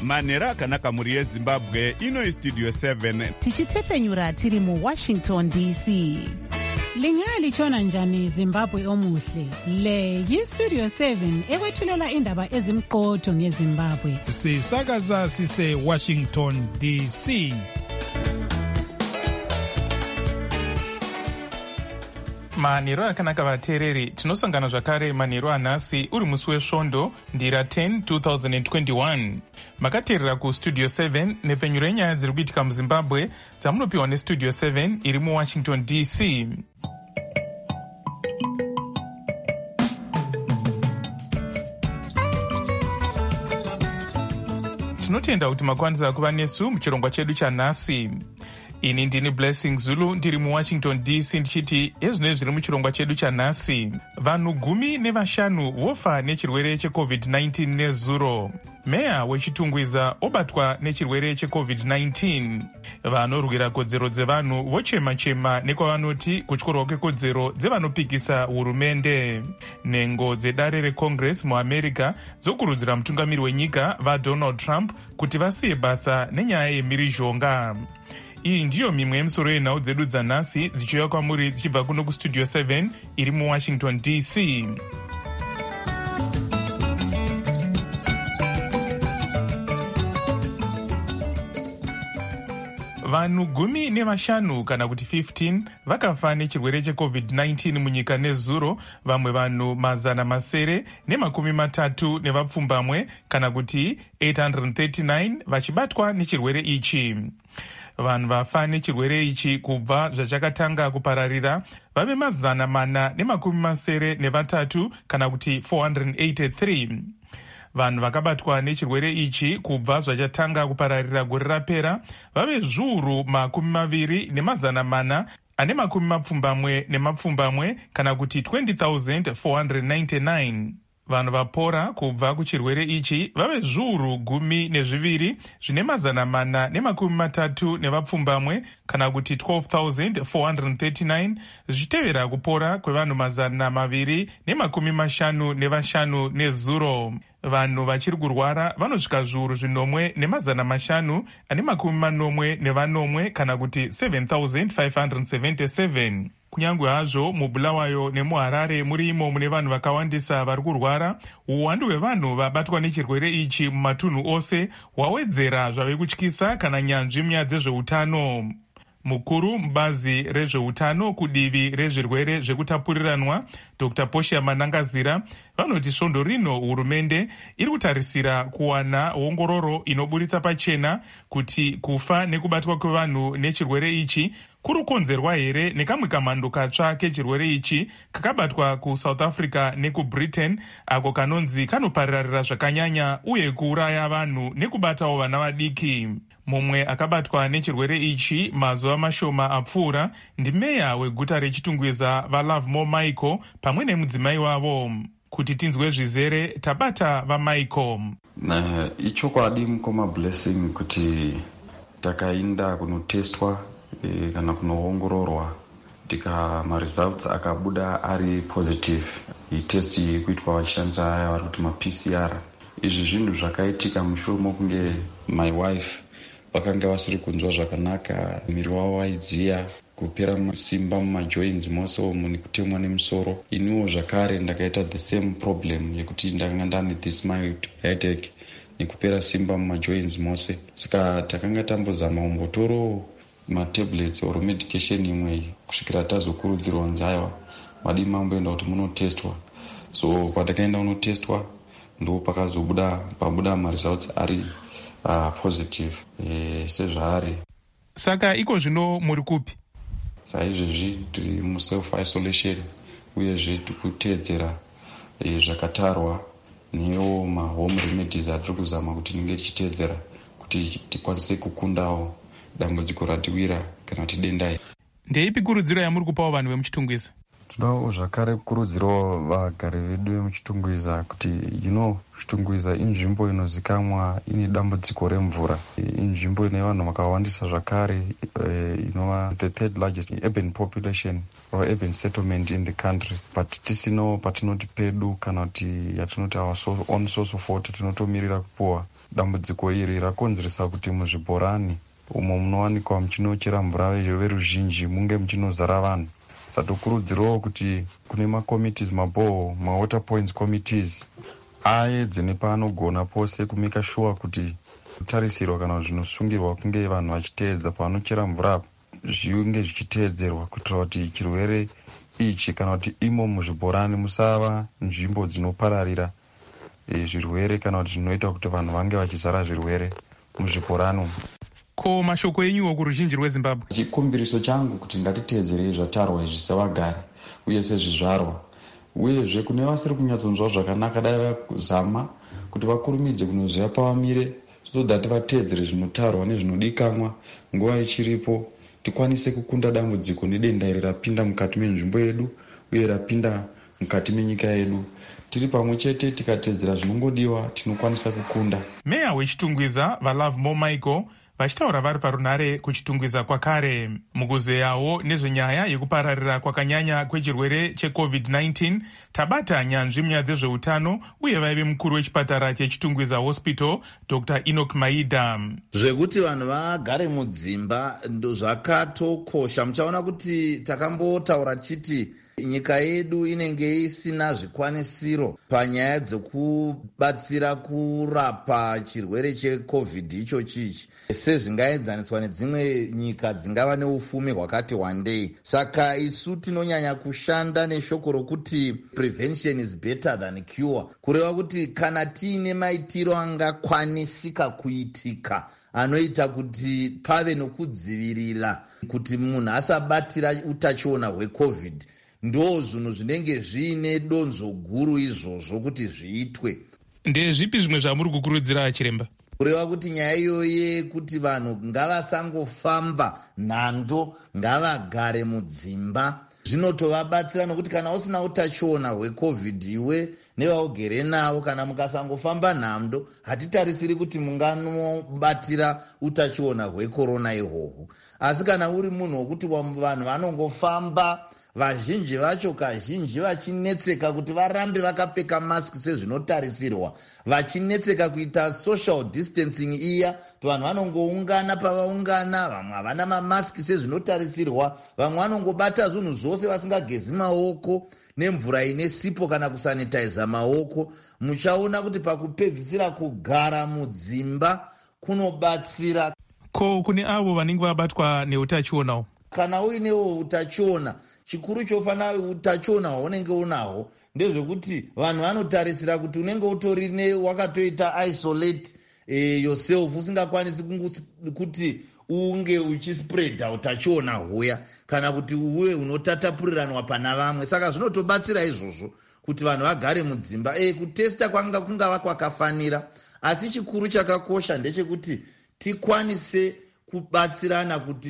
manhero akanaka mhuri yezimbabwe. Ino Studio 7 tichitefenyura tiri muWashington DC. Lingalitshona njani Zimbabwe omuhle? Le yiStudio 7 ekwethulela indaba ezimqotho ngeZimbabwe. Sisakaza sise Washington DC. Manhero akanaka vateereri, tinosangana zvakare manhero anhasi uri musi wesvondo ndira 10 2021. Makateerera kuStudio 7 nepfenyuro yenyaya dziri kuitika muZimbabwe dzamunopiwa neStudio 7 iri muWashington DC. Tinotenda kuti makwanisa kuva nesu muchirongwa chedu chanhasi. Ini ndini Blessing Zulu ndiri muWashington DC ndichiti ezvinoi zviri muchirongwa chedu chanhasi. Vanhu 15 vofa nechirwere cheCovid-19 nezuro. Meya wechitungwiza obatwa nechirwere cheCovid-19. Vanorwira kodzero dzevanhu vochema-chema nekwavanoti kutyorwa kwekodzero dzevanopikisa hurumende. Nhengo dzedare reCongress muAmerica dzokurudzira mutungamiri wenyika vaDonald Trump kuti vasiye basa nenyaya yemhirizhonga. Iyi ndiyo mimwe yemisoro yenhau dzedu dzanhasi dzichiuya kwamuri dzichibva kuno kuStudio 7 iri muWashington DC. Vanhu 15 kana kuti 15 vakafa nechirwere cheCovid-19 munyika nezuro, vamwe vanhu 930 nevapfumbamwe kana kuti 839 vachibatwa nechirwere ichi. Vanhu vafa nechirwere ichi kubva zvachakatanga kupararira vave 483 kana kuti 483. Vanhu vakabatwa nechirwere ichi kubva zvachatanga kupararira gore rapera vave 2,420 kana kuti 20,499. Vanhu vapora kubva kuchirwere ichi vave 12,430 kana kuti 12,439, zvichitevera kupora kwevanhu 255 nezuro. Vanhu vachiri kurwara vanosvika 5,540 kana kuti 7,577. Kunyange hazvo muBulawayo nemuHarare muri imo mune vanhu vakawandisa vari kurwara, uwandu hwevanhu vabatwa nechirwere ichi mumatunhu ose hwawedzera zvave kutyisa kana nyanzvi munyaya dzezveutano. Mukuru mubazi rezveutano kudivi rezvirwere zvekutapuriranwa Dr. Portia Manangazira vanoti svondo rino hurumende iri kutarisira kuwana ongororo inoburitsa pachena kuti kufa nekubatwa kwevanhu nechirwere ichi kuri kukonzerwa here nekamwe kamhando katsva kechirwere ichi kakabatwa kuSouth Africa nekuBritain ako kanonzi kanopararira zvakanyanya uye kuuraya vanhu nekubatawo vana vadiki. Mumwe akabatwa nechirwere ichi mazuva mashoma apfuura ndimeya weguta rechitungwiza vaLovemore Michael pamwe nemudzimai wavo. Kuti tinzwe zvizere tabata vaMichael. Ichokwadi mukoma Blessing kuti takainda kunotestwa kana kunoongororwa results akabuda ari positive. Test kuitwa vachishandisa aya vari kuti maPCR. Izvi zvinhu zvakaitika mushure mokunge my wife vakanga vasiri kunzwa zvakanaka, miri wavo waidziya, kupera simba mumajoints mose umu nekutemwa nemusoro. Iniwo zvakare ndakaita the same problem yekuti ndakanga ndane this mild headache nekupera simba mumajoints mose. Saka takanga tambozama umbotoro matablets or medication imwe kusvikira tazokurudzirwa nzaiwa madi mamboenda kuti munotestwa. So patakaenda unotestwa ndo pabuda results ari positive sezvaari. Saka iko zvino muri kupi? Saizvezvi tiri muself isolation uyezve tikuteedzera zvakatarwa newo mahome remedies atiri kuzama kuti tinge tichiteedzera kuti tikwanise kukundawo dambudziko ratiwira kana kuti denda. Ndeipi kurudziro yamuri kupawo vanhu vemuchitungwiza? Todawo zvakare kukurudzirawo vagari vedu vemuchitungwiza kuti chitungwiza inzvimbo inozikamwa ine dambudziko remvura. Inzvimbo ine vanhu vakawandisa zvakare, inova the third largest urban population or urban settlement in the country. But tisino patinoti pedu kana kuti yatinoti our own source of water tinotomirira kupuwa. Dambudziko iri rakonzeresa kuti muzvibhorani umo munowanikwa muchinochera mvura veruzhinji munge muchinozara vanhu. Satokurudzirawo kuti kune makommittees maboho mawater points committees aedze nepaanogona pose kumeka sure kuti kutarisirwa kana zvinosungirwa kunge vanhu vachiteedza pavanochera mvura zvinge zvichiteedzerwa kuitira kuti chirwere ichi kana kuti imo muzvibhorani musava nzvimbo dzinopararira zvirwere kana kuti zvinoita kuti vanhu vange vachizara zvirwere muzvibhorani. Ko mashoko enyuwo kuruzhinji rweZimbabwe? Chikumbiriso changu kuti ngatiteedzerei zvatarwa izvi sevagari uye sezvizvarwa, uyezve kune vasiri kunyatsonzwa zvakanaka dai vakuzama kuti vakurumidze kunoziva pavamire so that vateedzere zvinotarwa nezvinodikanwa nguva ichiripo, tikwanise kukunda dambudziko nedenda iri rapinda mukati menzvimbo yedu uye rapinda mukati menyika yedu. Tiri pamwe chete tikateedzera zvinongodiwa tinokwanisa kukunda. Meya wechitungwiza vaLove More Michael vachitaura vari parunhare kuchitungwiza kwakare mukuzeyawo nezvenyaya yekupararira kwakanyanya kwechirwere cheCovid-19. Tabata nyanzvi munyaya dzezveutano uye vaive mukuru wechipatara chechitungwiza hospital Dr. Enoch Maida. Zvekuti vanhu vagare mudzimba zvakatokosha. Muchaona kuti takambotaura chiti nyika yedu inenge isina zvikwanisiro panyaya dzekubatsira kurapa chirwere cheCovid ichochichi sezvingaedzaniswa nedzimwe nyika dzingava neufumi hwakati wandei. Saka isu tinonyanya kushanda neshoko rokuti prevention is better than cure, kureva kuti kana tiine maitiro angakwanisika kuitika anoita kuti pave nokudzivirira kuti munhu asabatira utachiona hweCovid, ndo zvinhu zvinenge zviine donzo guru izvozvo kuti zviitwe. Ndezvipi zvimwe zvamuri kukurudzira chiremba? Kureva kuti nyaya iyoye kuti vanhu ngavasangofamba nhando, ngavagare mudzimba, zvinotovabatsira nokuti kana usina utachiona hweCovid iwe nevaugere navo, kana mukasangofamba nhando hatitarisiri kuti munganobatira utachiona hwekorona ihwohwo. Asi kana uri munhu wokuti vanhu vanongofamba vazhinji vacho kazhinji vachinetseka kuti varambe vakapfeka mask sezvinotarisirwa, vachinetseka kuita social distancing iya, vanhu vanongoungana pavaungana, vamwe havana mamask sezvinotarisirwa, vamwe vanongobata zvinhu zvose vasingagezi maoko nemvura ine sipo kana kusanitiza maoko. Muchaona kuti pakupedzisira kugara mudzimba kunobatsira. Ko kune avo vanenge vabatwa neutachionawo? Kana uinewo utachiona, chikuru chofana utachiona hwaunenge unahwo ndezvekuti vanhu vanotarisira kuti unenge utorine wakatoita isolate yourself, usingakwanisi kuti unge uchispreada utachiona huya kana kuti uwe unotatapuriranwa pana vamwe. Saka zvinotobatsira izvozvo kuti vanhu vagare mudzimba. Kutesta kungava kwakafanira, asi chikuru chakakosha ndechekuti tikwanise kubatsirana kuti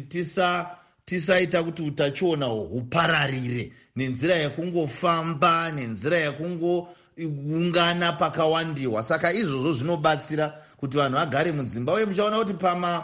tisaita kuti utachiona hupararire nenzira yakungofamba, nenzira yakungoungana pakawandiwa. Saka izvozvo zvinobatsira kuti vanhu vagare mudzimba. Uye muchaona kuti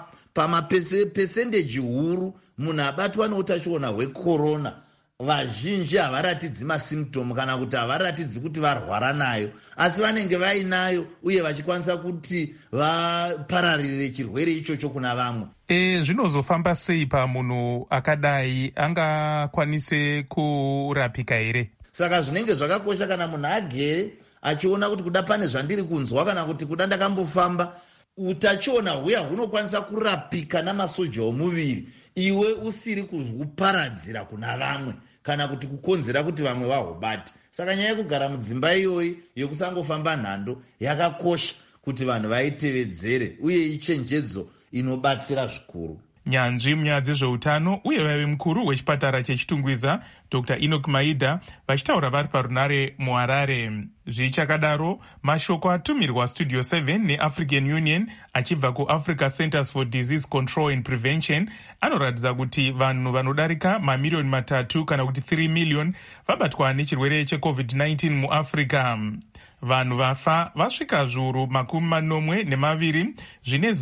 pamapesendeji huru munhu abatwa neutachiona hwekorona, vazhinji havaratidzi masymptom kana kuti havaratidzi kuti varwara nayo, asi vanenge vainayo uye vachikwanisa kuti vapararire chirwere ichocho kuna vamwe. Zvinozofamba sei pamunhu akadai? Angakwanise kurapika here? Saka zvinenge zvakakosha kana munhu agere achiona kuti kuda pane zvandiri kunzwa kana kuti kuda ndakambofamba, utachiona huya hunokwanisa kurapika namasoja omuviri iwe usiri kuhuparadzira kuna vamwe kana kuti kukonzera kuti vamwe vahubate. Saka nyaya yekugara mudzimba iyoyi yokusangofamba nhando yakakosha kuti vanhu vaitevedzere uye ichenjedzo inobatsira zvikuru. Nyanzvi munyaya dzezveutano uye vaive mukuru wechipatara chechitungwiza Dr. Enoch Maida vachitaura vari parunare muHarare. Zvichakadaro, mashoko atumirwa Studio 7 neAfrican Union achibva kuAfrica Centers for Disease Control and Prevention anoratidza kuti vanhu vanodarika mamiliyoni 3 kana kuti 3 million vabatwa nechirwere cheCovid-19 muAfrica. Vanhu vafa vasvika zviuru 42 zvine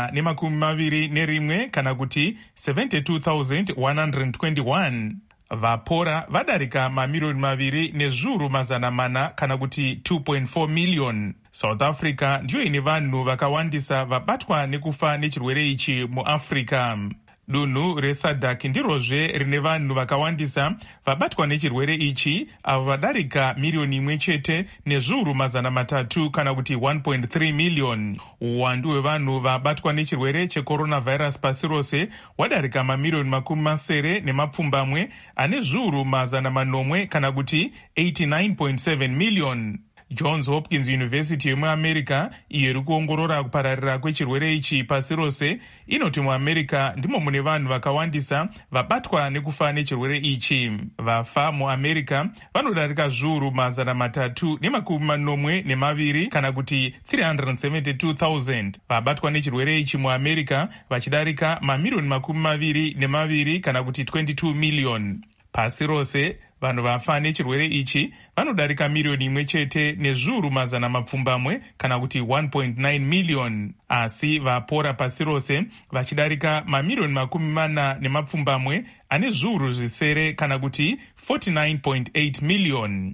121 kana kuti 72,121. Vapora vadarika mamiliyoni 2 nezviuru 400 kana kuti 2.4 million. South Africa ndiyo ine vanhu vakawandisa vabatwa nekufa nechirwere ichi muAfrica. Dunhu reSADC ndirozve rine vanhu vakawandisa vabatwa nechirwere ichi, avo vadarika miliyoni 1 nezviuru 300 kana kuti 1.3 million. Uwandu hwevanhu vabatwa nechirwere checoronavirus pasi rose wadarika mamiliyoni 70 ane zviuru 800 kana kuti 89.7 million. Johns Hopkins University yemuAmerica, iyo iri kuongorora kupararira kwechirwere ichi pasi rose, inoti muAmerica ndimo mune vanhu vakawandisa vabatwa nekufa nechirwere ichi. Vafa muAmerica vanodarika zviuru 342 kana kuti 372,000. Vabatwa nechirwere ichi muAmerica vachidarika mamiliyoni 22 kana kuti 22 million. Pasi rose vanhu vafa nechirwere ichi vanodarika miliyoni 1 nezviuru 100 kana kuti 1.9 million. Asi vapora pasi rose vachidarika mamiliyoni 40 ane zviuru zvisere kana kuti 49.8 million.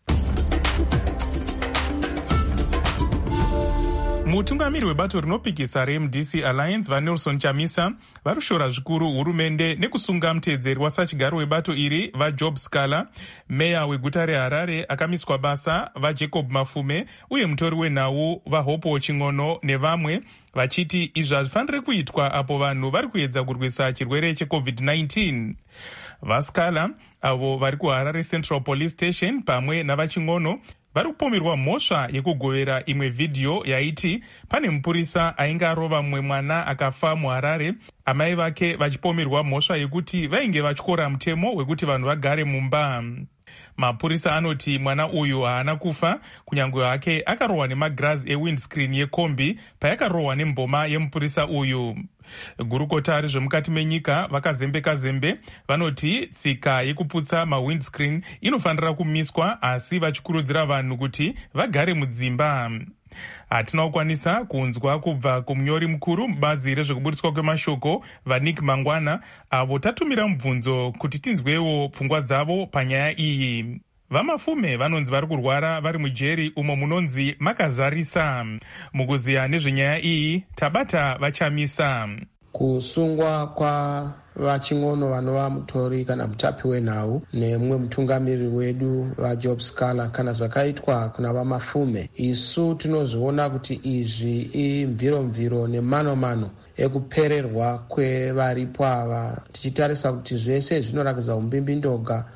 Mutungamiri webato rinopikisa reMDC Alliance vaNelson Chamisa varushora zvikuru hurumende nekusunga muteedzeri wasachigaro webato iri vaJob Scala, meya weguta reHarare akamiswa basa vaJacob Mafume uye mutori wenhau vaHopo Ching'ono nevamwe, vachiti izvi hazvifaniri kuitwa apo vanhu vari kuedza kurwisa chirwere cheCovid-19. VaScala avo vari kuHarare Central Police Station pamwe navaChing'ono vari kupomerwa mhosva yekugovera imwe vhidhiyo yaiti pane mupurisa ainge arova mumwe mwana akafa muHarare, amai vake vachipomerwa mhosva yekuti vainge vatyora mutemo wekuti vanhu vagare mumba. Mapurisa anoti mwana uyu haana kufa, kunyange hake akarohwa nemagirazi ewindscreen yekombi payakarohwa nemboma yemupurisa uyu. Gurukota rezvemukati menyika vakazembe vanoti tsika yekuputsa mawindscreen inofanira kumiswa, asi vachikurudzira vanhu kuti vagare mudzimba. Hatina kukwanisa kunzwa kubva kumunyori mukuru mubazi rezvekuburitswa kwemashoko vaNick Mangwana, avo tatumira mubvunzo kuti tinzwewo pfungwa dzavo panyaya iyi. VaMafume vanonzi vari kurwara vari mujeri umo munonzi makazarisa. Mukuziya nezvenyaya iyi tabata vaChamisa. Kusungwa kwa vaChing'ono vanova mutori kana mutapi wenhau nemumwe mutungamiri wedu vaJob Scala kana zvakaitwa kuna vaMafume, isu tinozviona kuti izvi imviro nemano ekupererwa kwevaripo ava, tichitarisa kuti zvese zvinorakidza umbimbindoga,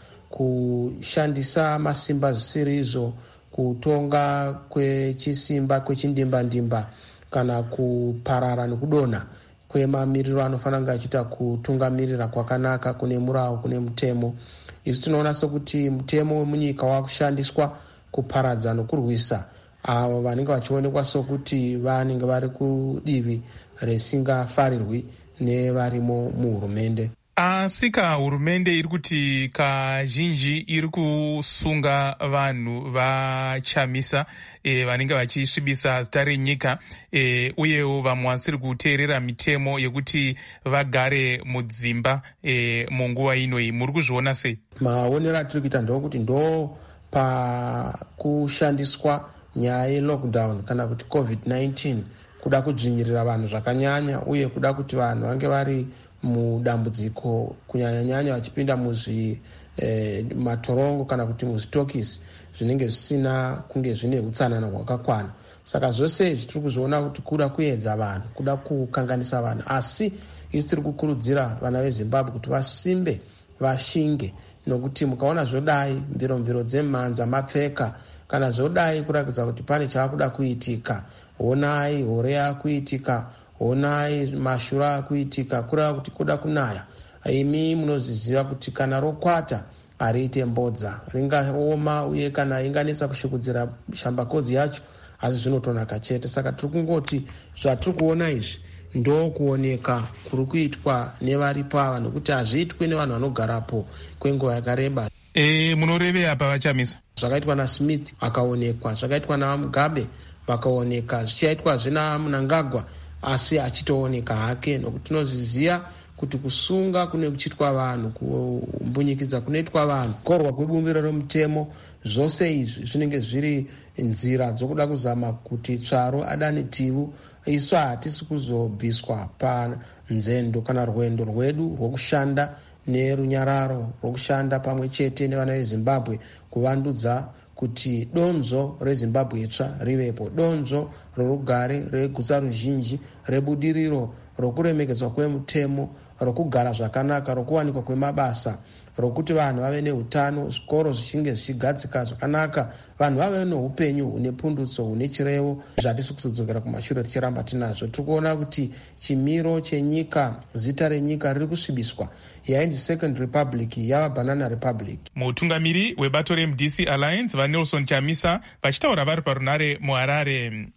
kushandisa masimba zvisirizo, kutonga kwechisimba kwechindimba kana kuparara nekudonha kwemamiriro anofanira kunge achiita kutungamirira kwakanaka kune murau, kune mutemo. Isu tinoona sokuti mutemo wemunyika wakushandiswa kuparadza nokurwisa avo vanenge vachionekwa sokuti vanenge vari kudivi risingafarirwi nevarimo muhurumende. Asika hurumende iri kuti kazhinji iri kusunga vanhu vaChamisa vanenge vachisvibisa zita renyika, uyewo vamwe vasiri kuteerera mitemo yekuti vagare mudzimba munguva inoyi. Muri kuzviona sei? Maonero atiri kuita ndokuti ndo pakushandiswa nyaya yelockdown kana kuti COVID-19 kuda kudzvinyirira vanhu zvakanyanya, uye kuda kuti vanhu vange vari mudambudziko kunyanyanyanya vachipinda matorongo kana kuti muzvitokisi zvinenge zvisina kunge zvine utsanana hwakakwana. Saka zvose izvi tiri kuzviona kuti kuda kuedza vanhu, kuda kukanganisa vanhu, asi isi tiri kukurudzira vana veZimbabwe kuti vasimbe, vashinge, nokuti mukaona zvodai mviro dzemhanza mapfeka kana zvodai kurakidza kuti pane chaakuda kuitika, honai hore yakuitika, onai mashura akuitika kureva kuti kuda kunaya. Imi munoziziva kuti kana rokwata hariite mbodza, ringaoma uye kana inganesa kushukudzira shambakodzi yacho, asi zvinotonaka chete. Saka tiri kungoti zvatiri kuona izvi ndokuoneka kuri kuitwa nevari pava, nokuti hazviitwi nevanhu vanogarapo kwenguva yakareba. Munoreve apa vachamisa? Zvakaitwa naSmith akaonekwa, zvakaitwa naMugabe vakaoneka, zvichaitwazve naMnangagwa asi achitooneka hake, nokuti tinozviziva kuti kusunga kune kuchitwa vanhu, kumbunyikidza kunoitwa vanhu, kukorwa kwebumbiro remutemo, zvose izvi zvinenge zviri nzira dzokuda kuzama kuti tsvaro adane tivu. Isu hatisi kuzobviswa panzendo kana rwendo rwedu rwokushanda nerunyararo, rwokushanda pamwe chete nevana veZimbabwe kuvandudza kuti donzo reZimbabwe itsva rivepo, donzo rorugare, regutsa ruzhinji, rebudiriro, rokuremekedzwa kwemutemo, rokugara zvakanaka, rokuwanikwa kwemabasa, rokuti vanhu vave neutano, zvikoro zvichinge zvichigadzika zvakanaka, vanhu vave neupenyu hune pundutso, hune chirevo, zvatisi kuzodzokera kumashure tichiramba tinazvo. Tiri kuona kuti chimiro chenyika, zita renyika riri kusvibiswa. Yainzi Second Republic yava Banana Republic. Mutungamiri webato reMDC Alliance vaNelson Chamisa vachitaura vari parunare muHarare.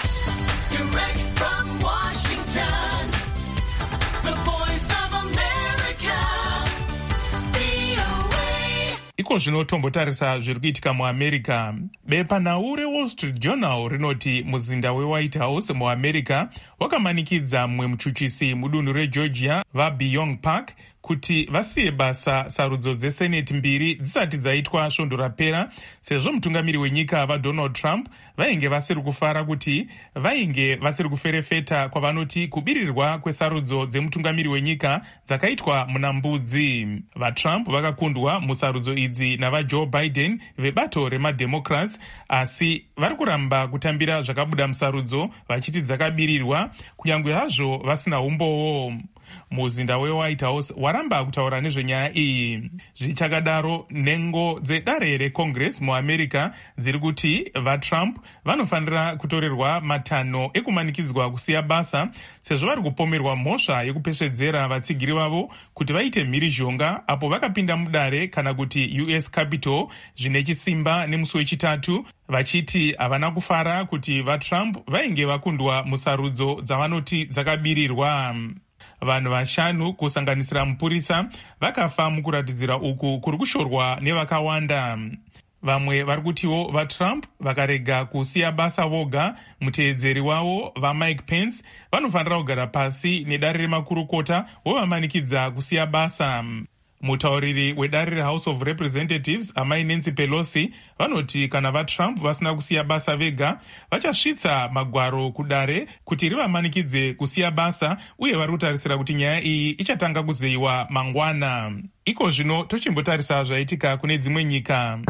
Iko zvino tombotarisa zviri kuitika muAmerica. Bepanhau reWall Street Journal rinoti muzinda weWhite House muAmerica wakamanikidza mumwe muchuchisi mudunhu reGeorgia vaBeyond Park kuti vasiye basa sarudzo dzeseneti mbiri dzisati dzaitwa svondo rapera, sezvo mutungamiri wenyika vaDonald Trump vainge vasiri kufara kuti vainge vasiri kuferefeta kwavanoti kubirirwa kwesarudzo dzemutungamiri wenyika dzakaitwa muna mbudzi. VaTrump vakakundwa musarudzo idzi navaJoe Biden vebato remademocrats, asi vari kuramba kutambira zvakabuda musarudzo vachiti dzakabirirwa, kunyange hazvo vasina umbowo. Muzinda weWhite House waramba kutaura nezvenyaya iyi. Zvichakadaro, nhengo dzedare reCongress muAmerica dziri kuti vaTrump vanofanira kutorerwa matanho ekumanikidzwa kusiya basa, sezvo vari kupomerwa mhosva yekupesvedzera vatsigiri vavo kuti vaite mhirizhonga apo vakapinda mudare kana kuti US Capitol zvine chisimba nemusi wechitatu, vachiti havana kufara kuti vaTrump vainge vakundwa musarudzo dzavanoti dzakabirirwa. Vanhu 5 kusanganisira mupurisa vakafa mukuratidzira uku kuri kushorwa nevakawanda. Vamwe vari kutiwo vaTrump vakarega kusiya basa voga, muteedzeri wavo vaMike Pence vanofanira kugara pasi nedare remakurukota wovamanikidza kusiya basa. Mutauriri wedare reHouse of Representatives amai Nancy Pelosi vanoti kana vaTrump vasina kusiya basa vega, vachasvitsa magwaro kudare kuti rivamanikidze kusiya basa, uye vari kutarisira kuti nyaya iyi ichatanga kuzeyiwa mangwana. Iko zvino tochimbotarisa zvaitika kune dzimwe nyika.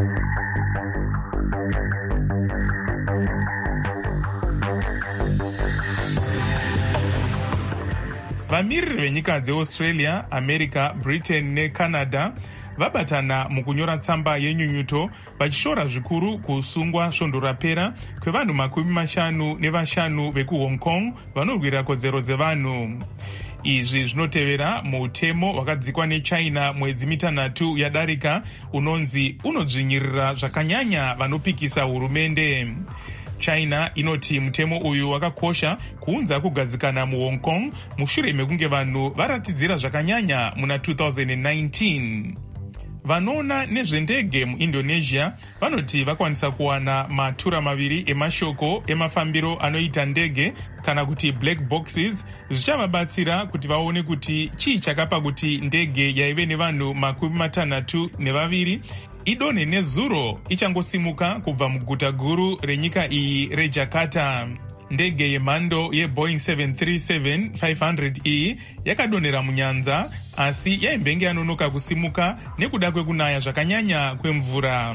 Vamiriri venyika dzeAustralia, America, Britain neCanada vabatana mukunyora tsamba yenyunyuto vachishora zvikuru kusungwa svondo rapera kwevanhu 55 vekuHong Kong vanorwira kodzero dzevanhu. Izvi zvinotevera mutemo wakadzikwa neChina mwedzi mitanhatu yadarika unonzi unodzvinyirira zvakanyanya vanopikisa hurumende. China inoti mutemo uyu wakakosha kuunza kugadzikana muHong Kong mushure mekunge vanhu varatidzira zvakanyanya muna 2019. Vanoona nezvendege muIndonesia vanoti vakwanisa kuwana matura 2 emashoko emafambiro anoita ndege kana kuti black boxes, zvichavabatsira kuti vaone kuti chii chakapa kuti ndege yaive nevanhu 62 idonhe nezuro ichangosimuka kubva muguta guru renyika iyi reJakarta. Ndege yemhando yeBoeing 737-500 iyi yakadonhera munyanza, asi yaimbenge yanonoka kusimuka nekuda kwekunaya zvakanyanya kwemvura.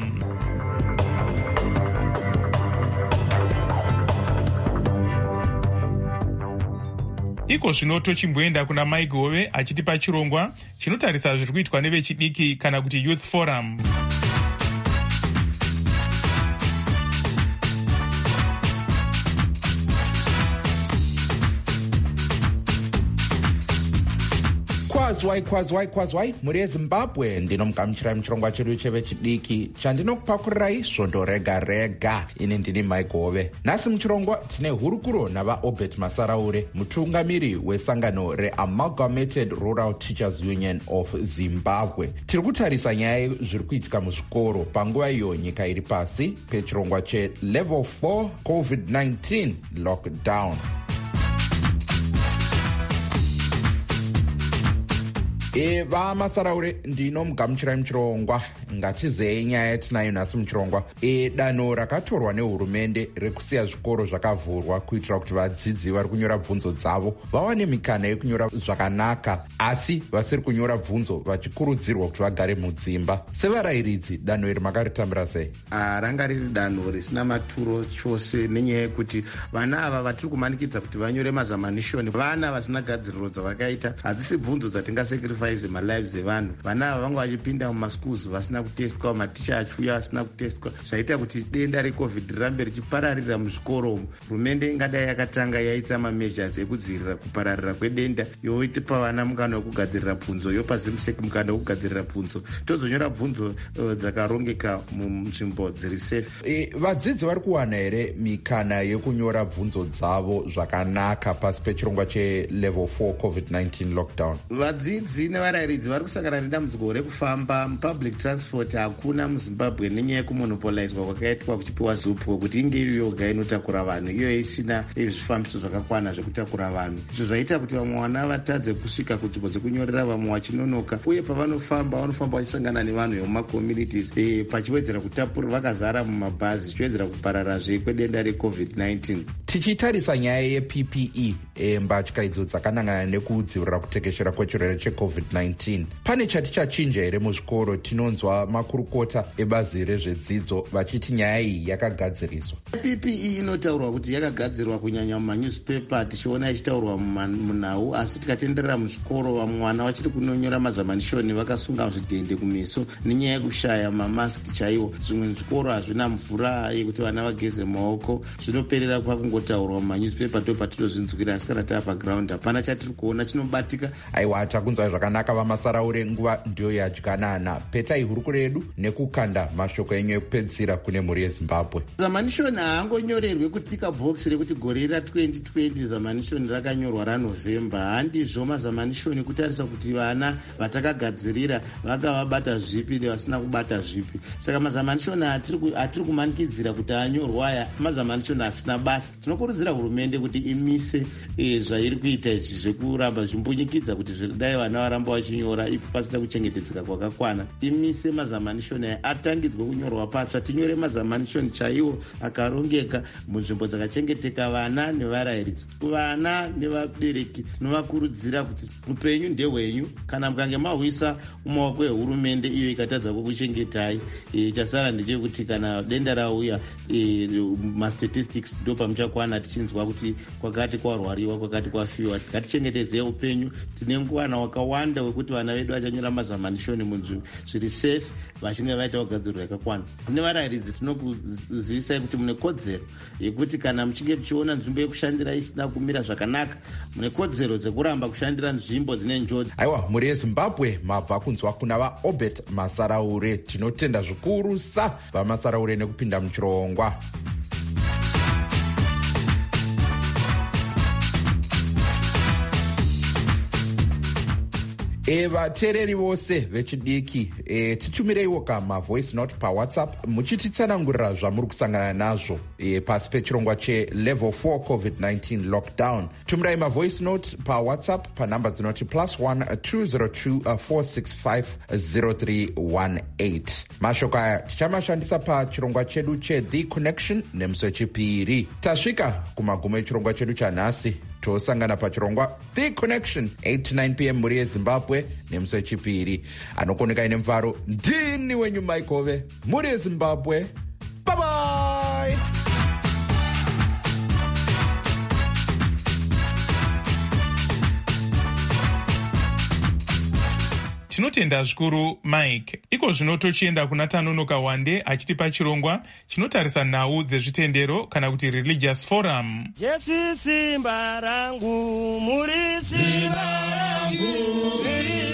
Iko zvino tochimboenda kuna Mike Hove achitipa chirongwa chinotarisa zviri kuitwa nevechidiki kana kuti Youth Forum. kwazwai muri yezimbabwe ndinomugamuchirai muchirongwa chedu chevechidiki chandinokupakurai svondo rega rega. Ini ndini maigove. Nhasi muchirongwa tine hurukuro navaobert masaraure, mutungamiri wesangano reamalgamated rural teachers union of zimbabwe. Tiri kutarisa nyaya zviri kuitika muzvikoro panguva iyo nyika iri pasi pechirongwa chelevel 4 covid-19 lockdown. Vamasaraure ndinomugamuchirai muchirongwa. Ngatizei nyaya yatinayo nhasi muchirongwa. Danho rakatorwa nehurumende rekusiya zvikoro zvakavhurwa kuitira kuti vadzidzi vari kunyora bvunzo dzavo vawane mikana yekunyora zvakanaka, asi vasiri kunyora bvunzo vachikurudzirwa kuti vagare mudzimba. Sevarayiridzi, danho iri makaritambira sei? Ranga riri danho risina maturo chose, nenyaya yekuti vana ava vatiri kumanikidza kuti vanyore mazamanishoni, vana vasina gadziriro dzavakaita, hadzisi bvunzo dzatingasekirifa malives evanhu. Vana ava vanga vachipinda mumaschools vasina kutestwa, maticha achiuya asina kutestwa, zvaita kuti denda recovid rirambe richipararira muzvikoro umu. Hurumende ingadai yakatanga yaita mameasures ekudzivirira kupararira kwedenda, yoitipa vana mukana wekugadzirira bvunzo, yopa zimuseki mukana wekugadzirira bvunzo, tozonyora bvunzo dzakarongeka munzvimbo dziri safe. Vadzidzi vari kuwana here mikana yekunyora bvunzo dzavo zvakanaka pasi pechirongwa chelevel 4 covid-19 lockdown? Vadzidzi nevarayiridzi vari kusangana nedambudziko rekufamba mupublic transport. Hakuna muzimbabwe nenyaya yekumonopolizwa kwakaitwa kuchipiwa zupo kuti inge iri yoga inotakura vanhu, iyo isina zvifambiso zvakakwana zvekutakura vanhu. Izvo zvaita kuti vamwe vana vatadze kusvika kunzvimbo dzekunyorera, vamwe vachinonoka, uye pavanofamba vachisangana nevanhu vemumakommunities pachiwedzera kutapura vakazara mumabhazi, chiwedzera kupararazve kwedenda recovid-19. Tichitarisa nyaya yePPE, mbatya idzo dzakanangana nekudzivirira kutekeshera kwechirwere checovid-19, pane chatichachinja here muzvikoro? Tinonzwa makurukota ebazi rezvedzidzo vachiti nyaya iyi yakagadziriswa. PPE inotaurwa kuti yakagadzirwa kunyanya mumanewspaper, tichiona ichitaurwa munhau, asi tikatenderera muzvikoro vamwe vana vachiri kunonyora mazamanishoni vakasunga zvidhende kumeso nenyaya yekushaya mamaski chaiwo. Zvimwe zvikoro hazvina mvura yekuti vana vageze maoko, zvinoperera pakungotaurwa mumanewspaper, ndo patinozvinzwira, asi kana tava paground hapana chatiri kuona chinobatika. Aiwa, takunzwa zvakanaka vamasaraure, nguva ndiyo yadyanana. Petai hurukuro yedu nekukanda mashoko enyu ekupedzisira kune mhuri yezimbabwe. Zamanishoni haangonyorerwe kutika bhokisi rekuti gore ra2020 zamanishoni rakanyorwa raNovemba. Handizvo mazamanishoni kutarisa kuti vana vatakagadzirira vakavabata zvipi nevasina kubata zvipi. Saka mazamanishoni atiri kumanikidzira kuti anyorwa aya mazamanishoni asina basa. Tinokurudzira hurumende kuti imise zvairi kuita izvi zvekuramba zvimbunyikidza kuti zvidai vana varamba vachinyora ipo pasina kuchengetedzeka kwakakwana. Imise mazamanishoni aya atangidzwe kunyorwa patsva, tinyore mazamanishoni chaiwo akarongeka munzvimbo dzakachengeteka. Vana nevarayiridzi, vana nevabereki, tinovakurudzira kuti upenyu ndehwenyu. Kana mukange mahwisa mumaoko ehurumende iyo ikatadza kukuchengetai, chasara ndechekuti kana denda rauya mastatistics ndo pamuchakwana tichinzwa kuti kwakati kwarwariwa, kwakati kwafiwa. Ngatichengetedze upenyu. Tine nguvana wakawanda wekuti vana vedu vachanyora mazamanishoni munzvimbo zviri safe, vachinge vaita ugadziriro yakakwana. Tine varayiridzi, tinokuzivisai kuti mune kodzero yekuti kana muchinge muchiona nzvimbo yekushandira isina kumira zvakanaka, mune kodzero dzekuramba kushandira nzvimbo dzine njodzi. Aiwa, mhuri yezimbabwe mabva kunzwa kuna vaobert masaraure. Tinotenda zvikuru vamasaraure nekupinda muchirongwa. Vateereri vose vechidiki, titumireiwo mavoice note pawhatsapp muchititsanangurira zvamuri kusangana nazvo pasi pechirongwa chelevel 4 covid-19 lockdown. Tumirai mavoice note pawhatsapp panhamba dzinoti +1 202 465 0318. Mashoko aya tichamashandisa pachirongwa chedu cheThe Connection nemusi wechipiri. Tasvika kumagumo echirongwa chedu chanhasi. Tosangana pachirongwa The Connection 8 to 9 p.m. muri yeZimbabwe nemusi wechipiri. Anokoneka ine mvaro ndini wenyu Maikove, muri yeZimbabwe. Bye bye. Tinotenda zvikuru Mike. Iko zvino tochienda kuna Tanonoka Wande achitipa chirongwa chinotarisa nhau dzezvitendero kana kuti religious forum. Jesu simba rangu, muri simba rangu, muri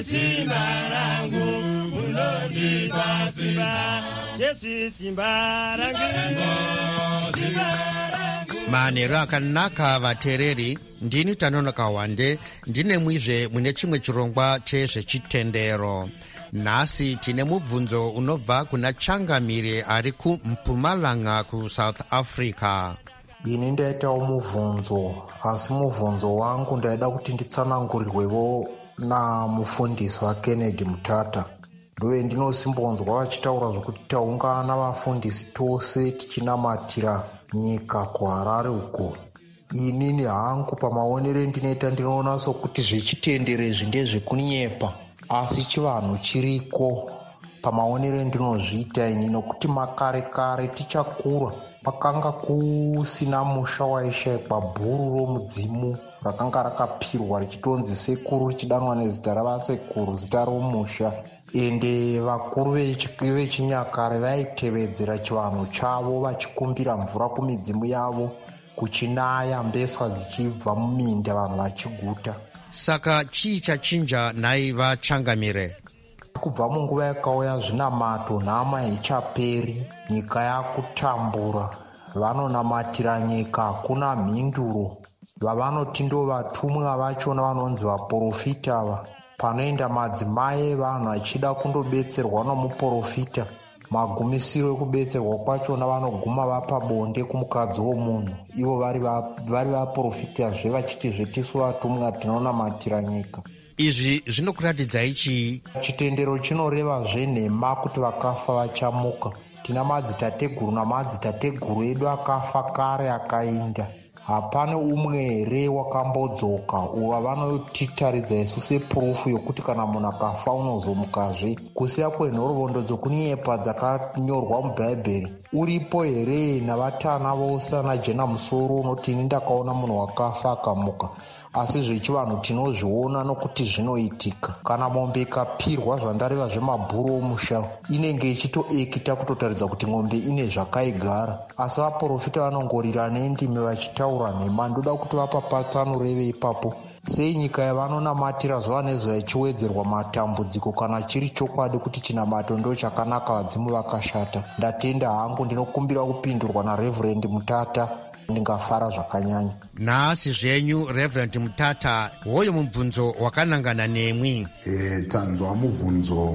manheru akanaka vateereri. ndini Tanonoka Wande, ndine mwizve mune chimwe chirongwa chezvechitendero. nhasi tine mubvunzo unobva kuna Changamire ari kuMpumalanga kuSouth Africa. ini ndaitawo mubvunzo, asi mubvunzo wangu ndaida kuti nditsanangurirwewo namufundisi waKennedy Mutata. ndoye ndinosimbonzwa vachitaura zvokuti taungana vafundisi tose tichinamatira nyika kuHarare uko. inini hangu pamaonero ndinoita ndinoona sokuti zvechitenderezvi ndezvekunyepa, asi chivanhu chiriko pamaonero ndinozviita ini, nokuti makare kare tichakura pakanga kusina musha waishayikwa bhuru romudzimu rakanga rakapirwa richitonzi sekuru, richidanwa nezita ravasekuru, zita romusha. ende vakuru vechinyakare vaitevedzera chivanhu chavo vachikumbira mvura kumidzimu yavo, kuchinaya mbeswa dzichibva muminda vanhu vachiguta. saka chii chachinja nhai vaChangamire? kubva munguva yakauya zvinamato nhama ichaperi, nyika yakutambura, vanonamatira nyika, hakuna mhinduro. vavanoti ndo vatumwa vachona vanonzi vaprofita ava. panoenda madzimai evanhu achida kundobetserwa nomuprofita, magumisiro ekubetserwa kwachona vanoguma vapa bonde kumukadzi womunhu, ivo vari vaprofitazve vachiti zvetisu vatumwa tinonamatira nyika. izvi zvinokuratidzai chii? chitendero chinorevazve nhema kuti vakafa vachamuka. tina madzitateguru namadzitateguru edu akafa kare akainda. hapane umwe here wakambodzoka uva vanotitaridza isu sepurufu yokuti kana munhu akafa unozomukazve. kusiya kwenhoroondo dzokunyepa dzakanyorwa mubhaibheri, uripo here navatana vose anajena musoro unoti ini ndakaona munhu wakafa akamuka? asi zvechivanhu tinozviona nokuti zvinoitika. kana mombe ikapirwa zvandareva zvemabhuru omusha, inenge ichitoekita kutotaridza kuti mombe ine zvakaigara, asi vaprofita vanongorira nendimi vachitaura nhema. ndoda kuti vapapatsanureve ipapo sei nyika yavanonamatira zuva nezuva ichiwedzerwa matambudziko, kana chiri chokwadi kuti chinamato ndo chakanaka, vadzimu vakashata. ndatenda hangu, ndinokumbira kupindurwa naReverend Mutata, ndingafara zvakanyanya. nhasi zvenyu Reverend Mutata, hoyo mubvunzo wakanangana nemwi. tanzwa mubvunzo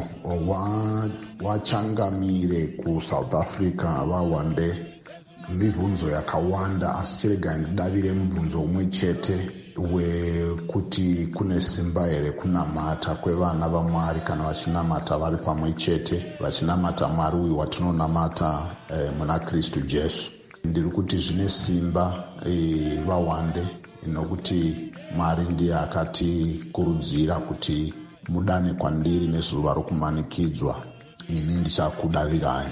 waChangamire kuSouth Africa vaWande. mibvunzo yakawanda, asi chirega ndidavire mubvunzo umwe chete wekuti kune simba here kunamata kwevana vaMwari kana vachinamata vari pamwe chete, vachinamata Mwari uyu watinonamata muna Kristu Jesu. ndiri kuti zvine simba vaWande, nokuti Mwari ndiye akatikurudzira kuti mudane kwandiri nezuva rokumanikidzwa, ini ndichakudavirai.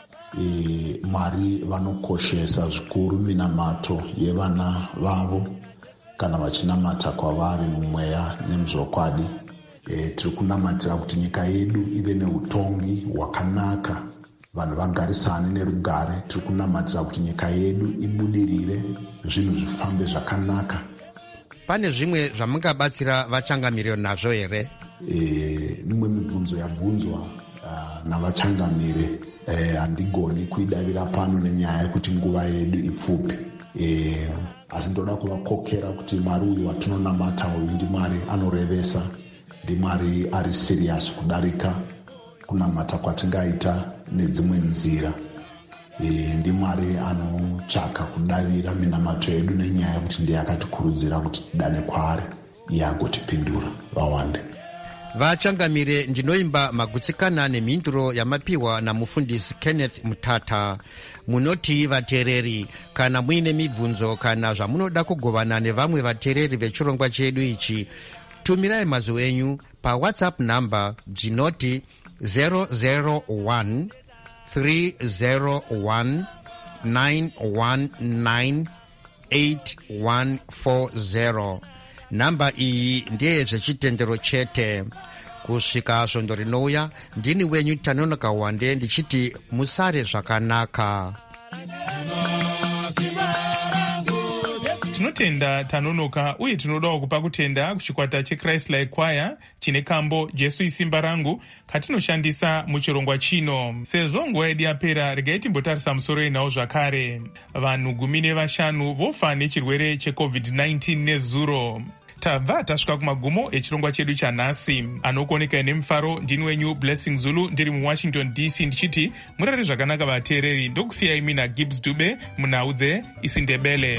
Mwari vanokoshesa zvikuru minamato yevana vavo kana vachinamata kwavari mumweya nemuzvokwadi. tiri kunamatira kuti nyika yedu ive neutongi hwakanaka, vanhu vagarisane nerugare. tiri kunamatira kuti nyika yedu ibudirire, zvinhu zvifambe zvakanaka. pane zvimwe zvamungabatsira vaChangamire nazvo here? mimwe mibvunzo yabvunzwa navaChangamire handigoni kuidavira pano nenyaya yekuti nguva yedu ipfupi. asi ndoda kuvakokera kuti Mwari uyu watinonamata uyu ndiMwari anorevesa, ndiMwari ari siriasi kudarika kunamata kwatingaita nedzimwe nzira. ndiMwari anotsvaka kudavira minamato yedu nenyaya yekuti ndiye akatikurudzira kuti tidane kwaari, iye agotipindura. vaWande. vaChangamire, ndinoimba magutsikana nemhinduro yamapiwa namufundisi Kenneth Mutata. munoti vateereri, kana muine mibvunzo kana zvamunoda kugovana nevamwe vateereri vechirongwa chedu ichi, tumirai mazwi enyu paWhatsApp namba dzinoti 001 301 919 8140. namba iyi ndiye zvechitendero chete. kusvika svondo rinouya, ndini wenyu Tanonoka Wande ndichiti musare zvakanaka. tinotenda tanonoka uye tinodawo kupa kutenda kuchikwata cheChrist Like Choir chine kambo Jesu isimba rangu katinoshandisa muchirongwa chino. Sezvo nguva yedu yapera, regai timbotarisa musoro yenhau zvakare. Vanhu 15 vofa nechirwere cheCovid-19 nezuro. Tabva tasvika kumagumo echirongwa chedu chanhasi. Anokuoneka nemufaro ndini wenyu Blessing Zulu ndiri muWashington DC ndichiti murare zvakanaka vateereri. Ndokusiyai mina Gibbs Dube munhau dzeIsindebele.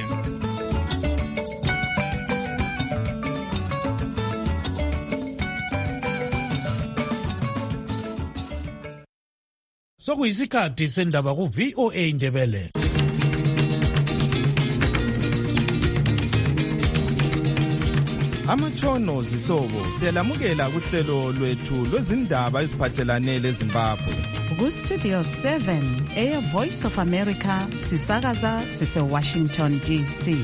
Sokuyisikhathi sendaba ku-VOA Indebele. Amatshono zihlobo siyalamukela kuhlelo lwethu lwezindaba eziphathelane leZimbabwe. Ku-Studio 7 Voice of America sisakaza sise-Washington DC.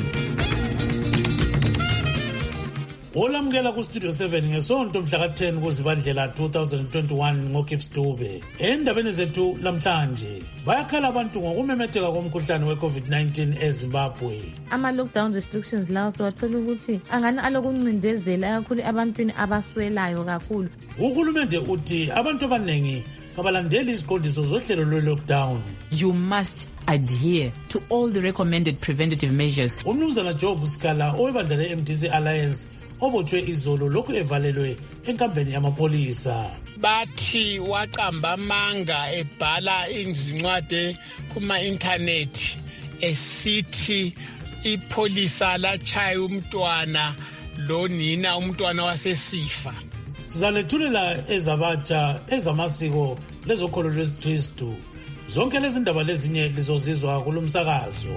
Olamukela ku-Studio 7 ngesonto mhla ka-10 kuZibandlela 2021 ngoGibbs Dube. Endabeni zethu lamhlanje bayakhala abantu ngokumemetheka komkhuhlane we-COVID-19 eZimbabwe. Ama-lockdown restrictions lawo siwathola ukuthi angani alokuncindezela kakhulu abantwini abaswelayo kakhulu. Uhulumende uthi abantu abaningi kabalandeli iziqondiso zohlelo lwe-lockdown. You must adhere to all the recommended preventative measures. Umnumzana Job Sikala owebandla le-MDC Alliance obotshwe izolo lokhu evalelwe enkambeni yamapolisa. Bathi waqamba amanga ebhala izincwadi kuma-intanethi esithi ipolisa lachaya umntwana lonina umntwana wasesifa. Sizalethulela ezabatsha ezamasiko lezokholo lwesiKristu. Zonke lezi ndaba lezinye lizozizwa kulomsakazo.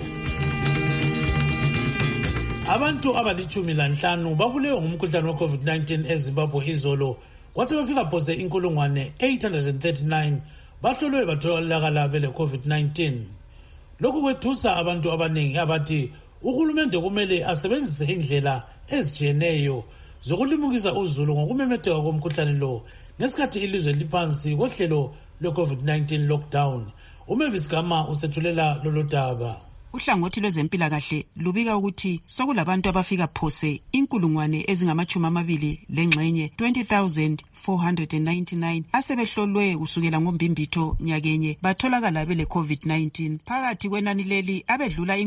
Abantu abali-15 babulewe ngumkhuhlane we-COVID-19 eZimbabwe izolo, kwathi bafika phose 839 bahlolwe batholakala bele-COVID-19. Lokhu kwethusa abantu abaningi abathi uhulumende kumele asebenzise indlela ezijiyeneyo zokulimukisa uzulu ngokumemetheka komkhuhlane lo ngesikhathi ilizwe liphansi kohlelo lwe-COVID-19 lockdown. Umavis Gama usethulela lolu daba. Uhlangothi lwezempilakahle lubika ukuthi sokulabantu abafika phose 20,499 asebehlolwe kusukela ngoMbimbitho nyakenye batholakala bele COVID-19. Phakathi kwenani leli abedlula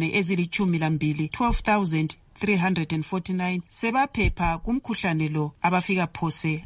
12,349 sebaphepha kumkhuhlane lo, abafika phose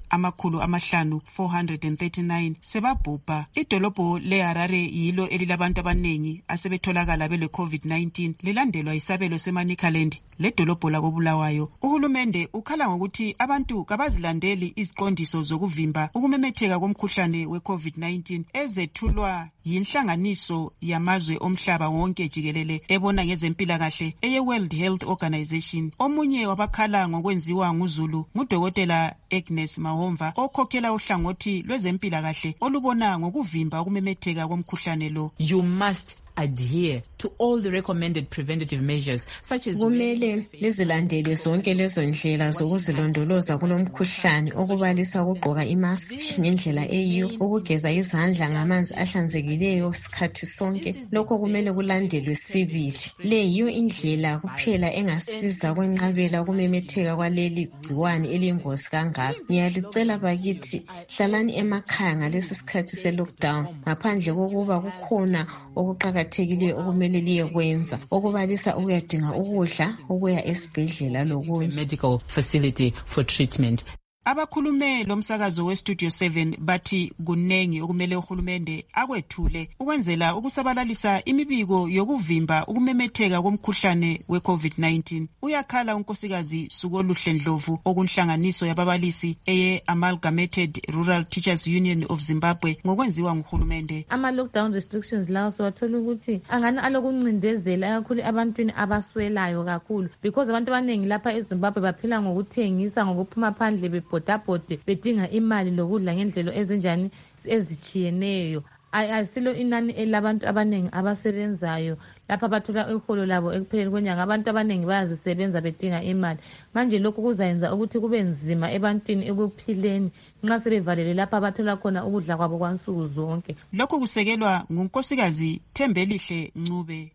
539 sebabhubha. Idolobho leHarare yilo elilabantu abanengi asebetholakala bele COVID-19 lilandelwa isabelo seManicaland ledolobho lakoBulawayo. Uhulumende ukhala ngokuthi abantu kabazilandeli iziqondiso zokuvimba ukumemetheka komkhuhlane we-COVID-19 ezethulwa yinhlanganiso yamazwe omhlaba wonke jikelele ebona ngezempilakahle eye-World Health Organization. Omunye wabakhala ngokwenziwa nguzulu ngudokotela Agnes Mahomva okhokhela uhlangothi lwezempilakahle olubona ngokuvimba ukumemetheka komkhuhlane lo. You must adhere to all the recommended preventative measures such as kumele lizilandele zonke lezo ndlela zokuzilondoloza kulomkhuhlane, okubalisa ukugqoka imask ngendlela eyiyo, ukugeza izandla ngamanzi ahlanzekileyo sikhathi sonke. Lokho kumele kulandelwe sibili. Le yiyo indlela kuphela engasiza kwenqabela ukumemetheka kwaleli gciwane eliyingozi kangaka. Ngiyalicela bakithi hlalani emakhaya ngalesi sikhathi se-lockdown, ngaphandle kokuba kukhona okuqakathekileyo okumele liyekwenza, okubalisa ukuyadinga ukudla, ukuya esibhedlela lokunye. Medical facility for treatment. Abakhulume lomsakazo weStudio 7 bathi kunengi okumele uhulumende akwethule ukwenzela ukusabalalisa imibiko yokuvimba ukumemetheka komkhuhlane we-COVID-19. Uyakhala unkosikazi Sukoluhle Ndlovu okunhlanganiso yababalisi eye-Amalgamated Rural Teachers Union of Zimbabwe ngokwenziwa nguhulumende. Ama-lockdown restrictions lawo siwathola ukuthi angani alokuncindezela kakhulu abantwini abaswelayo kakhulu, because abantu abaningi lapha eZimbabwe baphila ngokuthengisa, ngokuphuma phandle bebhodabhode bedinga imali lokudla ngendlela ezinjani ezichiyeneyo. Ayisilo inani elabantu abaningi abasebenzayo lapha bathola iholo labo ekupheleni kwenyanga. Abantu abaningi bayazisebenza bedinga imali. Manje lokhu kuzayenza ukuthi kube nzima ebantwini ekuphileni nxa sebevalele lapha bathola khona ukudla kwabo kwansuku zonke. Lokhu kusekelwa ngunkosikazi Thembelihle Ncube.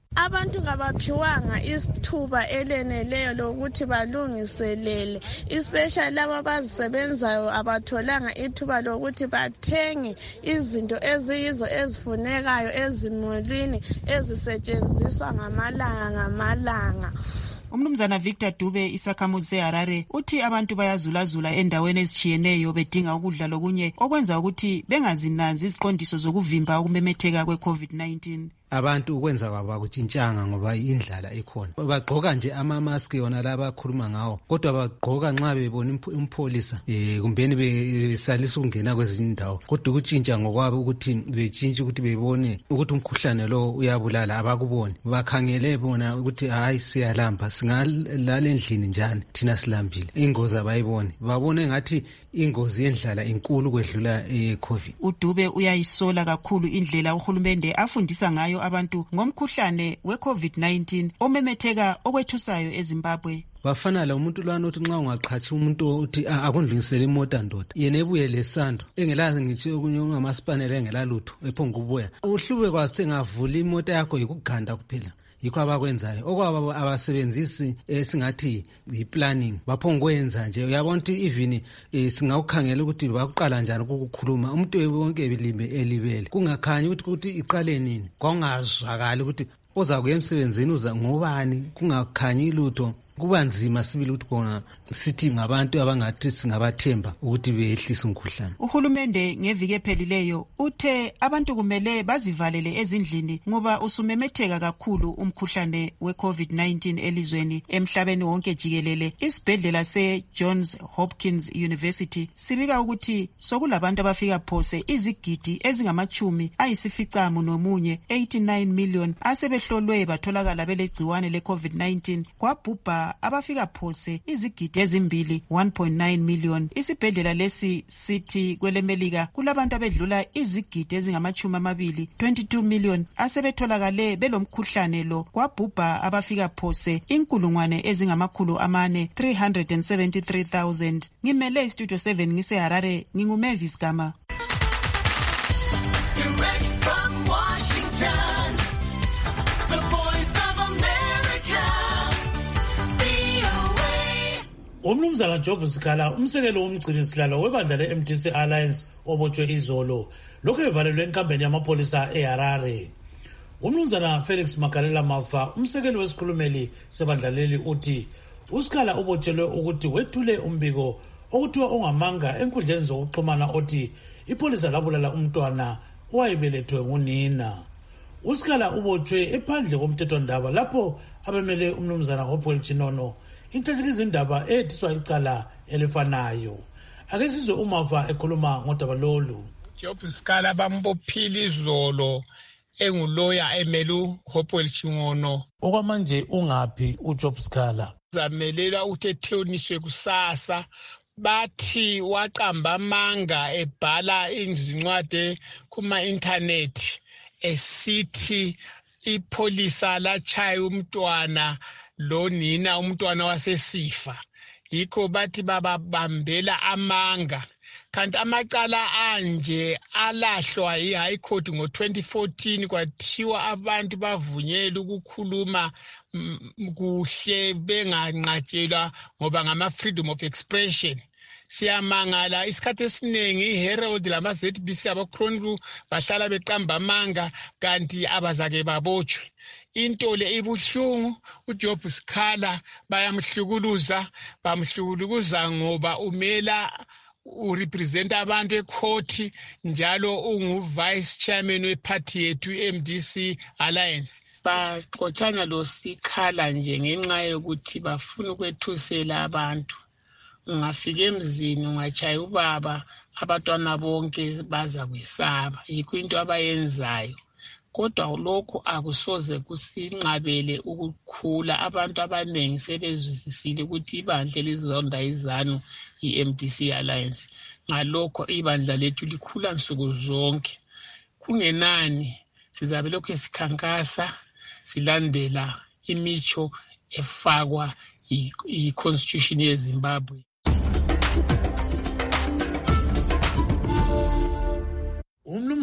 Abantu kabaphiwanga isithuba eleneleyo lokuthi balungiselele, especially labo abazisebenzayo abatholanga ithuba lokuthi bathenge izinto eziyizo ezifunekayo ezimulwini ezisetshenziswa ngamalanga. Umnumzana Victor Dube isakhamuzi seHarare uthi abantu bayazulazula endaweni ezitshiyeneyo bedinga ukudla lokunye okwenza ukuthi bengazinanzi iziqondiso zokuvimba ukumemetheka kwe-COVID-19. Abantu ukwenza kwabo akutshintshanga ngoba indlala ikhona. Bagqoka nje ama-mask yona laba akhuluma ngawo, kodwa bagqoka nxa bebona umpholisa kumbeni besalisa ukungena kwezinye indawo. Kodwa ukutshintsha ngokwabo ukuthi betshintshe ukuthi bebone ukuthi umkhuhlane lo uyabulala abakuboni. Bakhangele bona ukuthi hayi siyalamba singalala endlini njani thina silambile. Ingozi abayibone. Babone ngathi ingozi yendlala inkulu kwedlula i-COVID. uDube uyayisola kakhulu indlela uhulumende afundisa ngayo abantu ngomkhuhlane we-COVID-19 omemetheka okwethusayo eZimbabwe. Bafana la umuntu lwana uthi nxa ungaqhathi umuntu uthi akundlulisele imota ndoda yena ebuye lesando engelazi ngithi okunye ungamaspanela engelalutho ephonga ubuya uhlube kwazi engavula imota yakho yikuganda kuphela. Yikho abakwenzayo okwabo abasebenzisi esingathi yi-planning baphonga kwenza nje. Uyabona ukuthi even singawukhangela ukuthi bakuqala njani ukukhuluma umuntu wonke elibele kungakhanyi ukuthi iqale nini, kwangazwakali ukuthi oza kuya emsebenzini uza ngobani, kungakhanyi lutho. Kuba nzima sibili ukuthi kona sithi ngabantu abangathi singabathemba ukuthi behlisa umkhuhlane. Uhulumende ngeviki ephelileyo uthe abantu kumele bazivalele ezindlini ngoba usumemetheka kakhulu umkhuhlane we-COVID-19 elizweni emhlabeni wonke jikelele. Isibhedlela se-Johns Hopkins University sibika ukuthi sokulabantu abafika phose izigidi ezingama-89 89 million asebehlolwe batholakala belegciwane le-COVID-19 kwabhubha abafika phose izigidi ezimbili 1.9 million. Isibhedlela lesi sithi kwelemelika kulabantu abedlula izigidi ezingama-20 22 million asebetholakale belomkhuhlane lo kwabhubha abafika phose 4 373,000. Ngimele istudio 7 ngiseHarare nginguMavis Gama. Umnumzana Job Sikhala umsekelo womgcini-sihlalo webandla le-MDC Alliance obotshwe izolo lokhu evalelwe enkambeni yamapolisa eHarare. Umnumzana Felix Magalela Mafa umsekeli wesikhulumeli sebandla leli uthi uSikhala ubotshelwe ukuthi wethule umbiko okuthiwa ongamanga enkundleni zokuxhumana othi ipolisa labulala umntwana owayebelethwe ngunina. uSikhala ubotshwe ephandle komthethondaba lapho abemele umnumzana Hopewell Chinono intatheli izindaba ediswa icala elifanayo. Ake sizwe uMafa ekhuluma ngodaba lolu. Job Sikhala bambophile izolo enguloya emelu Hopewell Chinono. Okwamanje ungaphi uJob Sikhala? Zamelela ukuthi ethoniswe kusasa bathi waqamba amanga ebhala izincwadi kuma-internet esithi ipolisa lachaya umntwana lo nina umntwana wasesifa. Yikho bathi bababambela amanga. Kanti amacala anje alahlwa yi-High Court ngo-2014 kwathiwa abantu bavunyelwe ukukhuluma kuhle benganqatshelwa ngoba ngama-freedom of expression. Siyamangala isikhathi esiningi iHerald lama-ZBC abachronicle bahlala beqamba amanga kanti abazake babotshwe. Into le ibuhlungu. uJob Sikhala bamhlukuluza ngoba umela urepresenta abantu ecourt njalo ungu-vice chairman weparty yethu MDC Alliance. Baxotshana lo Sikhala nje ngenxa yokuthi bafuna ukwethusela abantu. Ungafika emzini ungachaya ubaba abantwana bonke baza kwesaba. Yikho into abayenzayo. Kodwa lokho akusoze kusinqabele ukukhula. Abantu abaningi sebezwisisile ukuthi ibandla lizonda izanu i-MDC Alliance. Ngalokho ibandla lethu likhula nsuku zonke. Kungenani sizabe lokhu esikhankasa silandela imicho efakwa i-Constitution yeZimbabwe. Umnumzana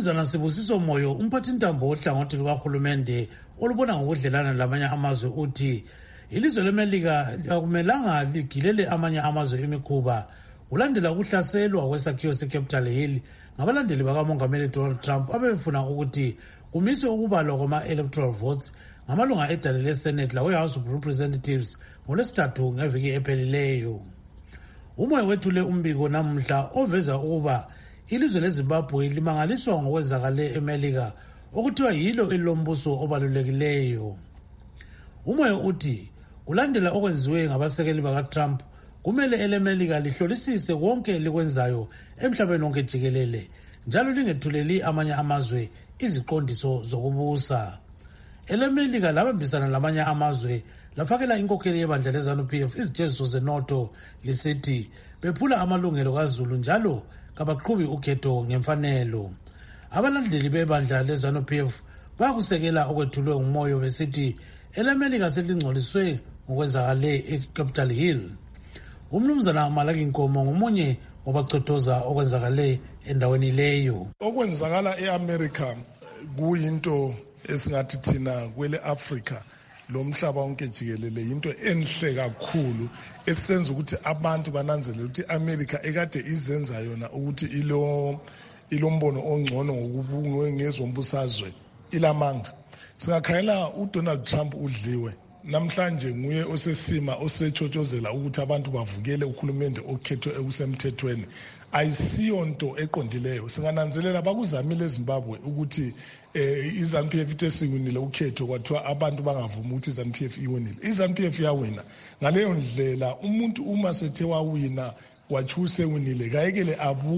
umnumzana Sibusiso Moyo umphathintambo ohlangothi lukahulumende olubona ngokudlelana lamanye amazwe uthi ilizwe leMelika akumelanga ligilele amanye amazwe imikhuba ulandela ukuhlaselwa kwesakhiwo seCapitol Hill ngabalandeli bakamongameli Donald Trump abefuna ukuthi kumiswe ukubalwa kwama-electoral votes ngamalunga edale leSenate lawe-House of Representatives ngolwesithathu ngeviki ephelileyo. Umoya wethule umbiko namuhla oveza ukuba ilizwe leZimbabwe limangaliswa ngokwenzakale eMelika okuthiwa yilo elilombuso obalulekileyo. Umoya uthi kulandela okwenziwe ngabasekeli bakaTrump kumele eleMelika lihlolisise konke likwenzayo emhlabeni wonke jikelele njalo lingethuleli amanye amazwe iziqondiso zokubusa. EleMelika labambisana lamanye amazwe lafakela inkokheli yebandla leZANU-PF izijeziso zenotho lisithi bephula amalungelo kaZulu njalo kabaqhubi ukhetho ngemfanelo. Abalandeli bebandla leZANU-PF bakusekela okwethulwe ngumoyo besithi eleMelika selingcoliswe ngokwenzakale eCapitol Hill. Umnumzana Malaki Nkomo ngomunye wabacothoza okwenzakale endaweni leyo. Okwenzakala eAmerica kuyinto esingathi thina kwele Africa lo mhlaba wonke jikelele into enhle kakhulu esenza ukuthi abantu bananzelele ukuthi America ekade izenza yona ukuthi ilombono ongcono ngokubungwe ngezombusazwe ilamanga. Singakhayela uDonald Trump udliwe namhlanje nguye osesima osechotshozela ukuthi abantu bavukele uhulumende okhethwe ekusemthethweni. Ayisiyo nto eqondileyo. Singananzelela bakuzamile eZimbabwe ukuthi iZANU-PF itesiwinile ukhetho kwathiwa abantu bangavuma ukuthi iZANU-PF iwinile. iZANU-PF yawina. Ngaleyo ndlela umuntu uma sethe wawina wachuse winile kayekele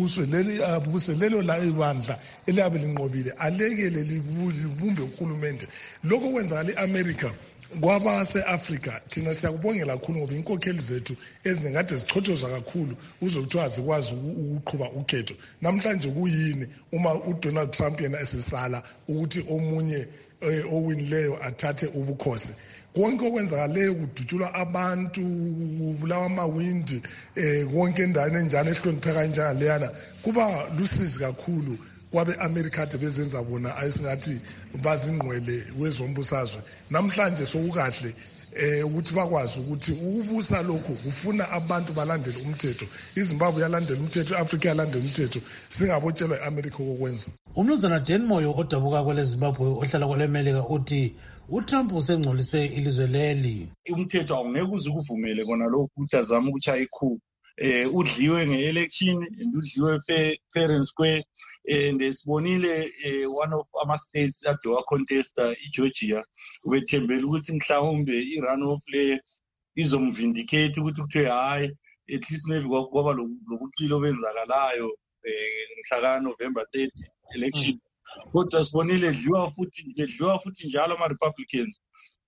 abuse lelo la ibandla eliyabe linqobile alekele libumbe uhulumende. Lokho kwenzakala eAmerica kwabase-Afrika thina siyakubongela kakhulu ngoba inkokheli zethu ezinengade zichothoza kakhulu uzokuthiwa zikwazi ukuqhuba ukhetho. Namhlanje kuyini uma uDonald Trump yena esesala ukuthi omunye owinileyo athathe ubukhosi? Konke okwenzakaleyo kudutshulwa abantu kubulawa amawindi konke endaweni enjalo ehlonipheka njengaleyana kuba lusizi kakhulu kwabe-America ade bezenza bona ayisingathi bazingqwele wezombusazwe. Namhlanje sokukahle ukuthi bakwazi ukuthi ukubusa lokho kufuna abantu balandele umthetho. iZimbabwe yalandela umthetho, iAfrica yalandela umthetho, singabotshelwa eAmerica kokwenza. Umnumzana Dan Moyo odabuka kwele Zimbabwe ohlala kwele Melika uthi uTrump usengcolise ilizwe leli. Umthetho awungeke uze ukuvumele kona lokho ukuthi azama ukuchaya ikhu. Udliwe nge-election and udliwe fair and square and sibonile one of ama-states ade wacontesta iGeorgia ubethembele ukuthi mhlawumbe i-runoff le izomvindicate ukuthi kuthiwe hhayi at least maybe kwaba lobucilo obenzakalayo mhla ka-November 30 election. Kodwa sibonile ledliwa futhi njalo ama-Republicans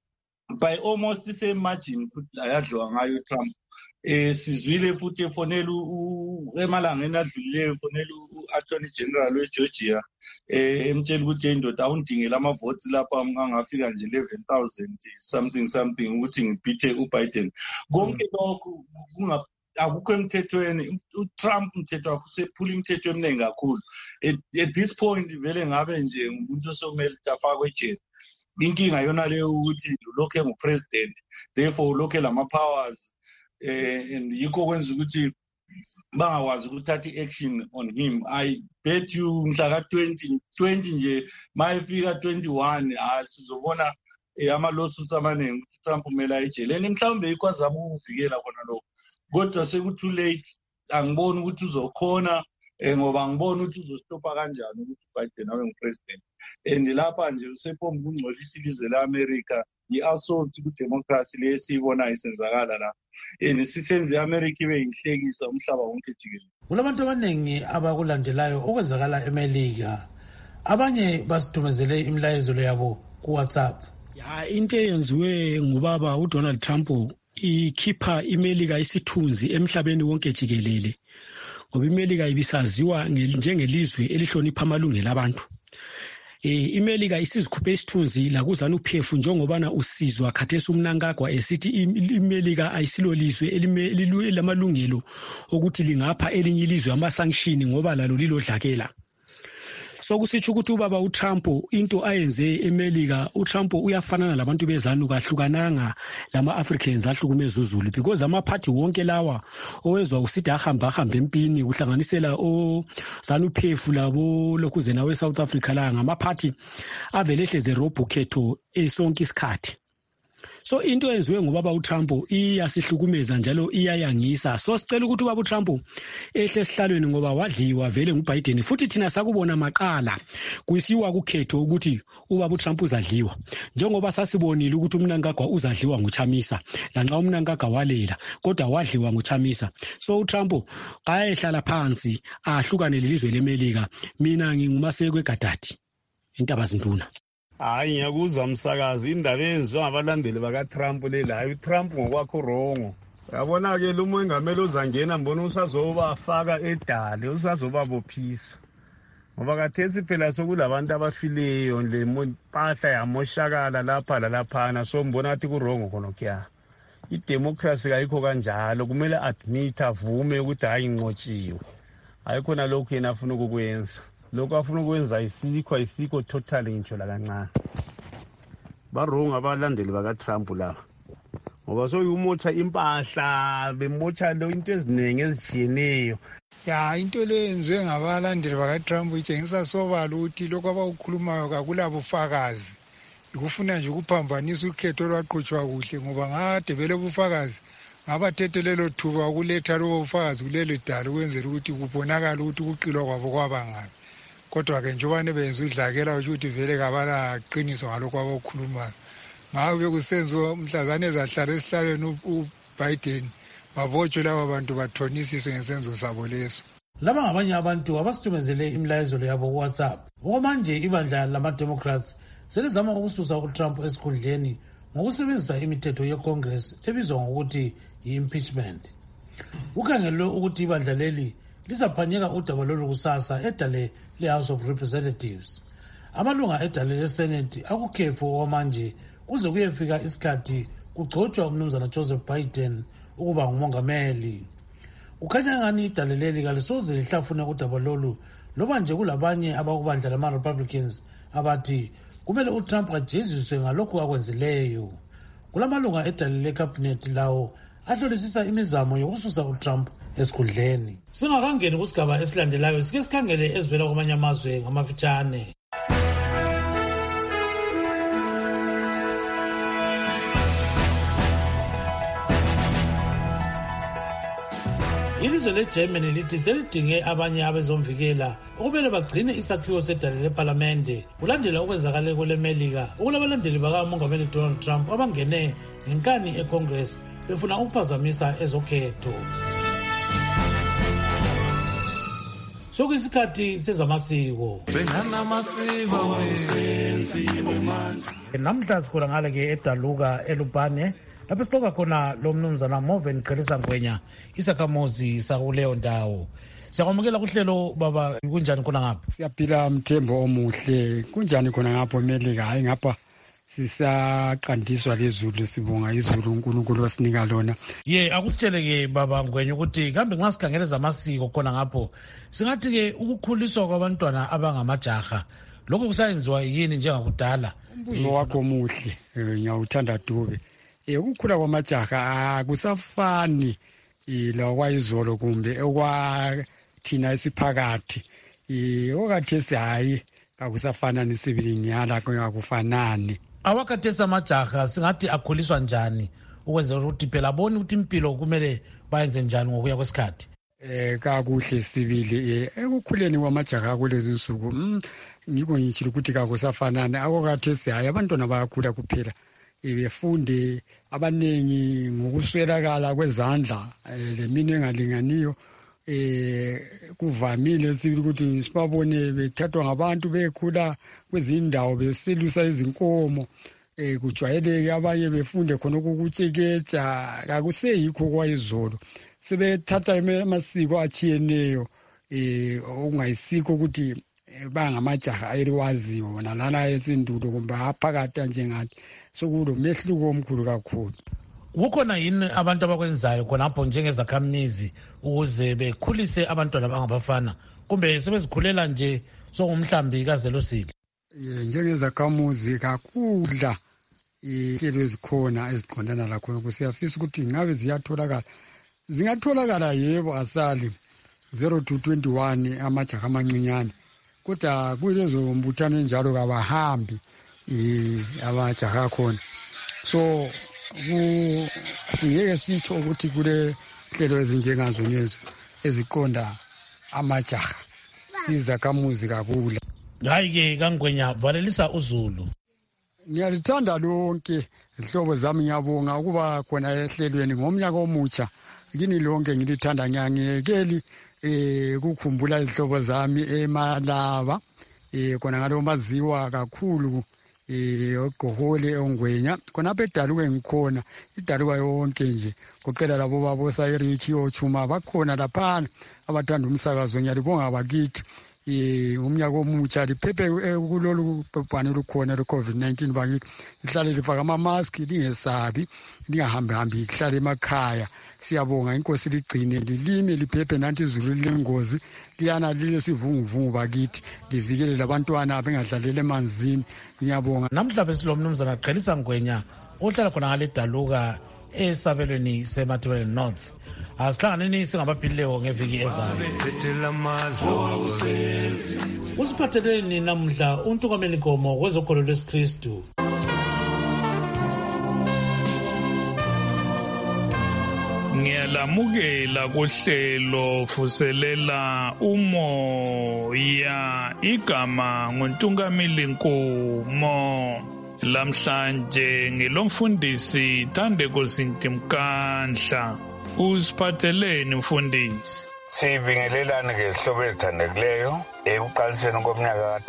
by almost the same margin futhi ayadliwa ngayo Trump. Sizwile futhi efonela emalangeni adlulileyo efonela u-Attorney General weGeorgia emtshela ukuthi indoda awundingela ama-votes lapha angafika nje 11,000 something ukuthi ngibhithe uBiden. Konke lokhu akukho emthethweni. uTrump umthetho wakhe usephula imithetho eminingi kakhulu. At this point vele ngabe nje umuntu osokumele afakwe ejele. Inkinga yona leyo ukuthi lokho engupresident therefore lokho lama-powers and yikho kwenza ukuthi bangakwazi ukuthatha i-action on him. I bet you mhla ka-20 nje mayefika 21 sizobona ama-lawsuits amaningi ukuthi Trump umele ayejeleni. Mhlawumbe yikho azama ukuvikela kona lokho, kodwa seku-too late. Angiboni ukuthi uzokhona ngoba angiboni ukuthi uzostopha kanjani ukuthi uBiden abe ngupresident. And lapha nje usepombe ukungcolisa ilizwe le-America i-assault kudemocracy le esiyibona isenzakala la. Sisenze i-America ibe yinhlekisa umhlaba wonke jikelele. Kulabantu abaningi abakulandelayo okwenzakala eMelika. Abanye basidumezele imilayezo yabo ku-WhatsApp. Into eyenziwe ngubaba uDonald Trump ikhipha iMelika isithunzi emhlabeni wonke jikelele. Ngoba iMelika ibisaziwa njengelizwe elihlonipha amalungelo abantu. iMelika isizikhuphe isithunzi la kuZANU-PF njengobana usizwa khathesi umnankagwa esithi iMelika ayisilo lizwe elilamalungelo ukuthi lingapha elinye ilizwe ama-sanction ngoba lalo lilodlakela. sokusitsho ukuthi ubaba uTrump into ayenze eMelika, uTrump uyafanana labantu bezanu, kahlukananga lama-Africans ahlukumeza uZulu, because amaphathi wonke lawa owezwa usithi ahamba empini kuhlanganisela oZanu-PF labo lokhuzena we-South Africa la ngamaphathi avele ehleze robho khetho esonke isikhathi. So into enziwe ngubaba uTrump iyasihlukumeza njalo iyayangisa. So sicela ukuthi ubaba uTrump ehle esihlalweni ngoba wadliwa vele nguBiden, futhi thina sakubona maqala kuyisiwa kukhetho ukuthi ubaba uTrump uzadliwa, njengoba sasibonile ukuthi uMnangagwa uzadliwa nguChamisa lanxa uMnangagwa walela kodwa wadliwa nguChamisa. So uTrump qayehlala phansi ahlukane lelizwe leMelika. Mina nginguMasekwe Gadadi, Intabazinduna. Hayi, ngiyakuzwa msakazi, indaba yenziwa ngabalandeli bakaTrump lela. Hayi, uTrump ngokwakho wrong. Uyabona-ke lo mongameli ozangena mbona usazobafaka edale, usazobabophisa. Ngoba kathesi phela sokulabantu abafileyo, le mpahla yamoshakala lapha lalaphana, so mbona athi kurongo khona kya. Idemocracy kayikho kanjalo, kumele admit avume ukuthi hayi nqotshiwe. Hayi khona lokho yena afuna ukukwenza. Lokho afuna ukwenza ayisikho totally ngitsho la kancane. Baronga abalandeli bakaTrump laba. Ngoba soyumotsha impahla, bemotsha into eziningi ezijiyeneyo. Ya, into le yenziwe ngabalandeli bakaTrump itshengisa sobala ukuthi lokho abakukhulumayo kakulabufakazi. Ikufuna nje ukuphambanisa ukhetho olwaqhutshwa kuhle, ngoba ngade vele ubufakazi ngabathethe lelo thuba ukuletha lobo bufakazi kulelo dala ukwenzela ukuthi kubonakala ukuthi ukuqilwa kwabo kwabangani. Kodwa-ke njobane benza udlakela ukuthi vele kabalaqiniso ngalokho abakukhulumayo. Ngabe kusenziwa mhlazane ezahlala esihlalweni uBiden babotshwe laba bantu bathonisiswe ngesenzo sabo leso. Laba ngabanye abantu abasitumezele imilayezo yabo kuWhatsApp. Okwamanje ibandla lama-Democrats selizama ukususa uTrump esikhundleni ngokusebenzisa imithetho yeCongress ebizwa ngokuthi yi-impeachment. Kukhangelwe ukuthi ibandla leli lizaphanyeka udaba lolu kusasa edale le-House of Representatives. Amalunga edale le-Senate akukhefu okwamanje kuze kuyefika isikhathi kugcotshwa umnumzana Joseph Biden ukuba ngumongameli. Kukhanya ngani idale leli kalisoze lihlafune udaba lolu, loba nje kulabanye abakubandla lama-Republicans abathi kumele uTrump ajeziswe ngalokhu akwenzileyo. Kulamalunga edale le-cabinet lawo ahlolisisa imizamo yokususa uTrump esikhundleni. Singakangeni kusigaba esilandelayo, sike sikhangele ezivela kwamanye amazwe ngamafitshane. Ilizwe leGermany lithi selidinge abanye abezomvikela okumele bagcine isakhiwo sedale leParlamente kulandela okwenzakale kweleMelika okulabalandeli bakamongameli Donald Trump abangene ngenkani eCongress befuna ukuphazamisa ezokhetho. Sokuyisikhathi sezamasiko. Namhla sikhona ngale ke eDaluka eLupane lapho sixoxa khona lo mnumzana Moven Khelisa Ngwenya, isakhamuzi sakuleyo ndawo. Siyakwamukela kuhlelo baba, kunjani khona ngapha? Siyaphila mthembo omuhle. Kunjani khona ngapha eMelika? Hayi ngapha sisaqandiswa lezulu, sibonga izulu uNkulunkulu wasinika lona. Akusitshele-ke baba Ngwenya ukuthi kambe nxa sikhangeleza amasiko khona ngapho singathi-ke ukukhuliswa kwabantwana abangamajaha lokho kusayenziwa yini njengakudala? Umbuzo wakho muhle, ngiyawuthanda Dube. Ukukhula kwamajaha akusafani lakwayizolo kumbe okwathina esiphakathi. Okhathesi hayi akusafana nesibilinyala akufanani. Awakathesi amajaha singathi akhuliswa njani ukwenzela ukuthi phela abone ukuthi impilo kumele bayenze njani ngokuya kwesikhathi? Kakuhle sibili ekukhuleni kwamajaha kulezi nsuku ngikho ngitshilo ukuthi kakusafanani. Awakathesi hayi abantwana bayakhula kuphela befunde abanengi ngokuswelakala kwezandla leminwe engalinganiyo. Kuvamile sibili ukuthi sibabone bethathwa ngabantu bekhula kwezindawo beselusa izinkomo. Kujwayeleke abanye befunde khona ukutsheketsha, kakuseyikho kwayizolo. Sebethatha amasiko atshiyeneyo okungayisikho ukuthi bangamajaha eliwaziyo nalana esindulo kumbe aphakathi njengathi. Sokulo mehluko omkhulu kakhulu. Kukhona yini abantu abakwenzayo khonapho njengezakhamizi ukuze bekhulise abantwana abangabafana kumbe sebezikhulela nje songumhlambi kazelusile. Njengezakhamuzi kakudla ihlelo ezikhona eziqondana lakho siyafisa ukuthi ngabe zingatholakala yebo asali 0221 amajaha amancinyane kodwa kulezo mbuthano enjalo kabahambi abajaha khona so singeke sitsho ukuthi kule hlelo ezinjengazo nezo eziqonda amajaha sizakhamuzi kakula. Hayi-ke kaNgwenya valelisa uZulu. Ngiyalithanda lonke ihlobo zami, ngiyabonga ukuba khona ehlelweni ngomnyaka omutsha. Kini lonke ngilithanda, ngiyangekeli ukukhumbula izihlobo zami eMalaba khona ngalo maziwa kakhulu oGohole oNgwenya khonapha eDaluke ngikhona iDaluka yonke nje kuqela labo babo Sayiriki oChuma bakhona laphana abathanda umsakazo. Ngiyalibonga bakithi umnyaka omutsha liphephe kulolu bhubhane lukhona le-COVID-19 bakithi lihlale lifaka ama-mask lingesabi lingahambi lihlale emakhaya. Siyabonga inkosi ligcine lilime liphephe nanti izulu lilengozi liyana lilesivunguvungu bakithi livikele labantwana bengadlaleli emanzini. Ngiyabonga. Namhla besilo mnumzana Qhelisa Ngwenya ohlala khona ngale Daluka esabelweni seMatabeleland North. Asihlanganeni singabaphilileyo ngeviki ezayo. Usiphatheleni namhla uNtukameli Nkomo kwezokholo lwesikristu. Ngiyalamukela kuhlelo Vuselela Umoya, igama nguNtungameli Nkomo. Lamhlanje ngilomfundisi Thandeko Mkandla. Usiphatheleni mfundisi? Sibingelelani ngezihlobo ezithandekileyo ekuqaliseni komnyaka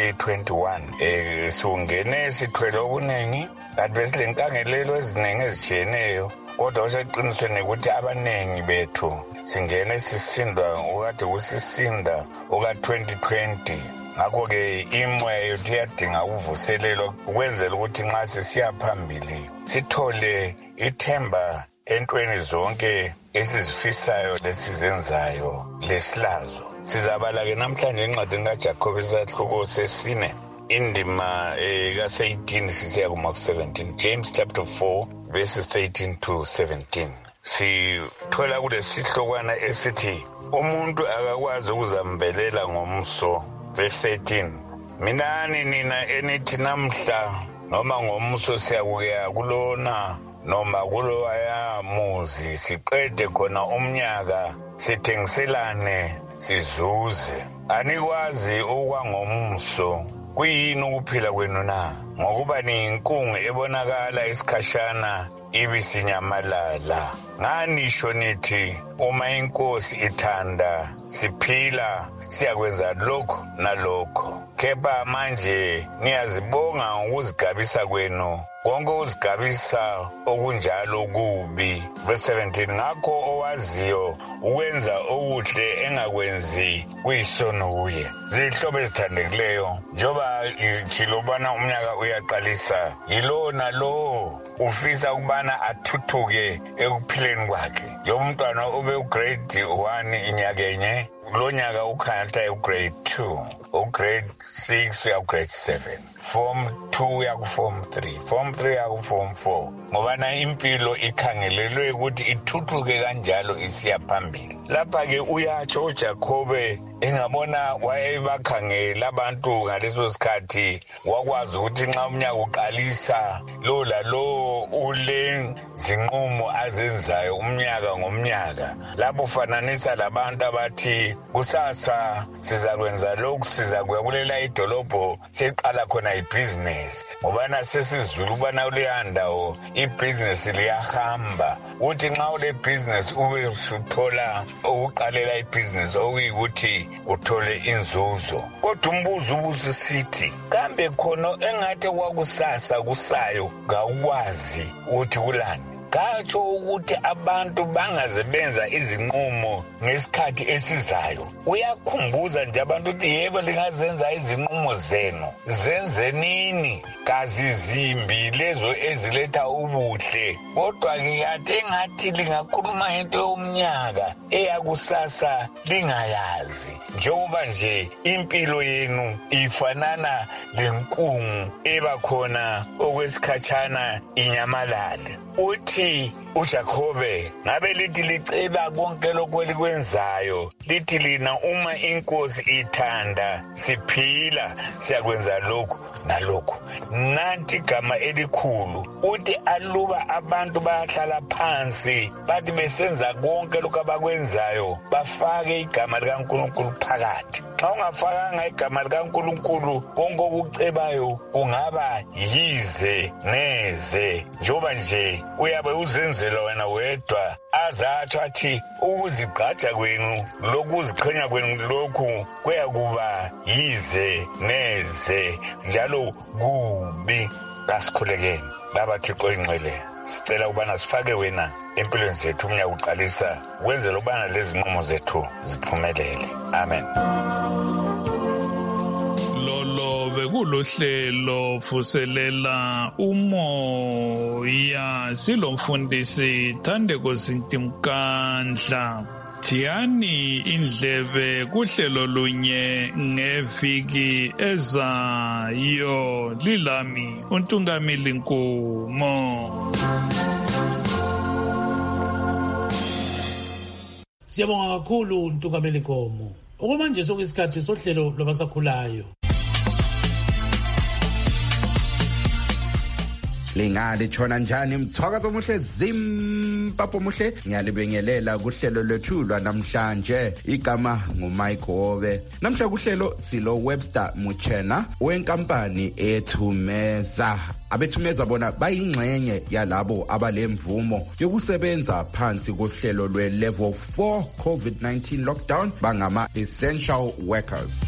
ka-2021 sungene sithwele okuningi kanti besilenkangelelo eziningi ezitshiyeneyo kodwa useqinisweni ukuthi abaningi bethu singene sisindwa ukade kusisinda oka-2020. Ngakho-ke imoya yethu iyadinga ukuvuselelwa ukwenzela ukuthi nxa sisiya phambili sithole ithemba entweni zonke esizifisayo lesizenzayo lesilazo. Sizabala-ke namhlanje encwadini kaJakobe isahluko sesine indima ka-18 sisiya kuma-17, James chapter 4 verses 13 to 17. Sithola kulesihlokwana esithi umuntu akakwazi ukuzambelela ngomso. Verse 13, minani nina enithi namhla noma ngomso siyakuya kulona noma kulowaya muzi siqede khona umnyaka sithengiselane sizuze. Anikwazi okwangomso kuyini ukuphila kwenu na? Ngokuba niyinkungu ebonakala isikhashana ibisinyamalala. Nganisho nithi uma inkosi ithanda siphila siyakwenza lokho nalokho. Kepha manje niyazibonga ngokuzigabisa kwenu konke uzigabisa okunjalo kubi. Verse 17, ngakho owaziyo ukwenza okuhle engakwenzi kuyisono kuye. Zihlobo ezithandekileyo njoba ichilobana umnyaka uyaqalisa yilo nalo ufisa ukubana athuthuke ekuphileni kwakhe. Njengoba umntwana ube ugrade 1 inyakenye lo nyaka ukhanya ugrade 2, ugrade 6 uya ugrade 7, form 2 uya kuform 3, form 3 uya kuform 4. Ngobana impilo ikhangelelwe ukuthi ithuthuke kanjalo isiya phambili. Lapha-ke uyatsho uJakobe engabona wayebakhangela abantu ngaleso sikhathi wakwazi ukuthi nxa umnyaka uqalisa lo lalo ule zinqumo azenzayo umnyaka ngomnyaka. Lapho ufananisa labantu abathi kusasa sizakwenza lokhu, sizakuya kulela idolobho siqala khona ibhizinesi ngobana sesizwile ukubana kuleya ndawo ibhizinesi liyahamba. Uthi nxa ule bhizinesi ube usuthola ukuqalela ibhizinesi okuyikuthi uthole inzuzo. Kodwa umbuzo ubusisithi kambe khona engathi kwakusasa kusayo ngakwazi ukuthi kulani. katsho ukuthi abantu bangaze benza izinqumo ngesikhathi esizayo. Uyakhumbuza nje abantu ukuthi yebo lingazenza izinqumo zenu, zenzenini kazizimbi lezo eziletha ubuhle. Kodwa-ke kade engathi lingakhuluma into yomnyaka eyakusasa lingayazi, njengoba nje impilo yenu ifanana lenkungu ebakhona okwesikhatshana inyamalale. Uthi uJakobe ngabe lithi liceba konke lokho elikwenzayo, lithi lina uma inkosi ithanda siphila siyakwenza lokhu nalokhu. Nathi igama elikhulu uthi aluba abantu bayahlala phansi bathi besenza konke lokho abakwenzayo bafake igama likaNkulunkulu phakathi. Xa ungafakanga igama likaNkulunkulu konke okucebayo kungaba yize neze, njengoba nje uyabe uzenzela wena wedwa azatsho athi ukuzigqaja kwenu lokuziqhenya kwenu lokhu kuyakuba yize neze njalo kubi. Asikhulekeni baba Thixo oyingcwele, sicela ukubana sifake wena empilweni zethu umnyaka uqalisa ukwenzela ukubana lezi nqumo zethu ziphumelele. Amen. Lolo bekulohlelo vuselela umoya silomfundisi Thandeko Zintimkandla. Thiyani indlebe kuhlelo lunye ngeviki ezayo. Lilami uNtungamili Nkomo. Siyabonga kakhulu uNtungamili Nkomo. Okwamanje sokuyisikhathi sohlelo lwabasakhulayo. Lingale tshona njani mthwakazo omuhle Zimbabwe omuhle, ngiyalibengelela kuhlelo lwethu lwanamhlanje. Igama nguMike Hobe. Namhla kuhlelo silo Webster Muchena wenkampani eThumeza. Abethumeza bona bayingxenye yalabo abalemvumo yokusebenza phansi kohlelo lwe-level 4 COVID-19 lockdown bangama essential workers.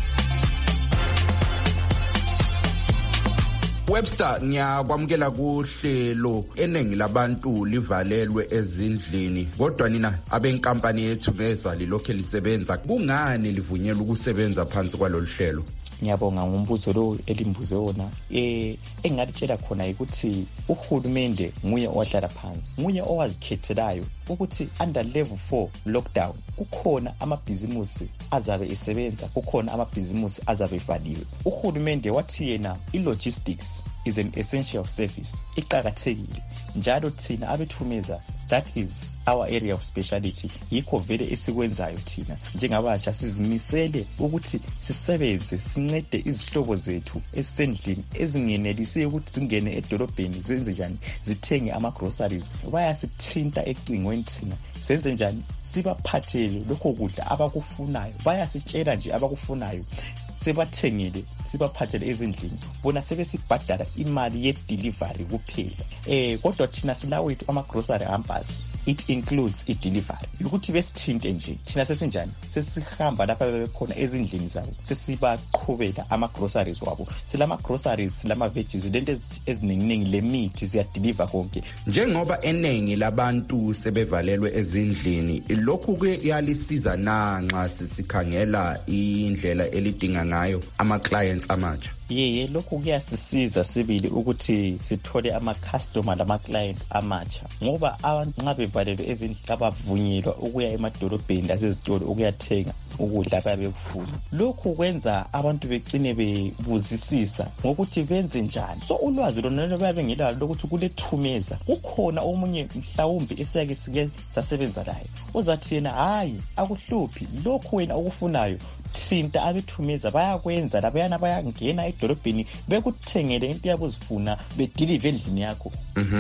Webster ngiyakwamukela kuhlelo. Eningi labantu livalelwe ezindlini, kodwa nina abenkampani yeThumeza lilokhe lisebenza. Kungani livunyelwe ukusebenza phansi kwalolu hlelo? Ngiyabonga ngombuzo lo elimbuze wona. Engalitshela khona ukuthi uhulumende nguye owahlala phansi, nguye owazikhethelayo ukuthi under level 4 lockdown kukhona amabhizimusi azabe esebenza, kukhona amabhizimusi azabe evaliwe. Uhulumende wathi yena i-logistics is an essential service, iqakathekile njalo thina abeThumeza that is our area of speciality. Yikho vele esikwenzayo thina njengabasha sizimisele ukuthi sisebenze sincede izihlobo zethu esendlini ezingenelisi ukuthi zingene edolobheni zenze njani zithenge ama-groceries. Bayasithinta ecingweni thina senze njani sibaphathele lokho kudla abakufunayo, bayasitshela nje abakufunayo sebathengele sibaphathele ezindlini, bona sebesibhadala imali ye-delivery kuphela. Kodwa thina silawethu ama-grocery hampers, it includes i-delivery. Ukuthi besithinte nje thina sesinjani, sesihamba lapha bekhona ezindlini zabo sesibaqhubela ama-groceries wabo. Silama-groceries, silama-veggies, lento eziningi lemithi ziyadeliver konke. Njengoba eningi labantu sebevalelwe ezindlini, lokhu kuyalisiza na nxa sisikhangela indlela elidinga ngayo ama-clients amatsha? Yeye lokhu kuyasisiza sibili ukuthi sithole ama-customer lama-client amatsha, ngoba abantu nxa bevalelwe ezindlini abavunyelwa ukuya emadolobheni lasezitolo ukuyathenga ukudla ababe kufuna. Lokhu kwenza abantu begcine bebuzisisa ngokuthi benze njani. So ulwazi lona bayabe ngelalo lokuthi kuleThumeza kukhona omunye mhlawumbe esiyake sike sasebenza laye uzathi yena hayi akuhluphi lokhu wena okufunayo thinta abeThumeza bayakwenza, labayana bayangena edolobheni bekuthengele into yabo zifuna bedeliver endlini yakho.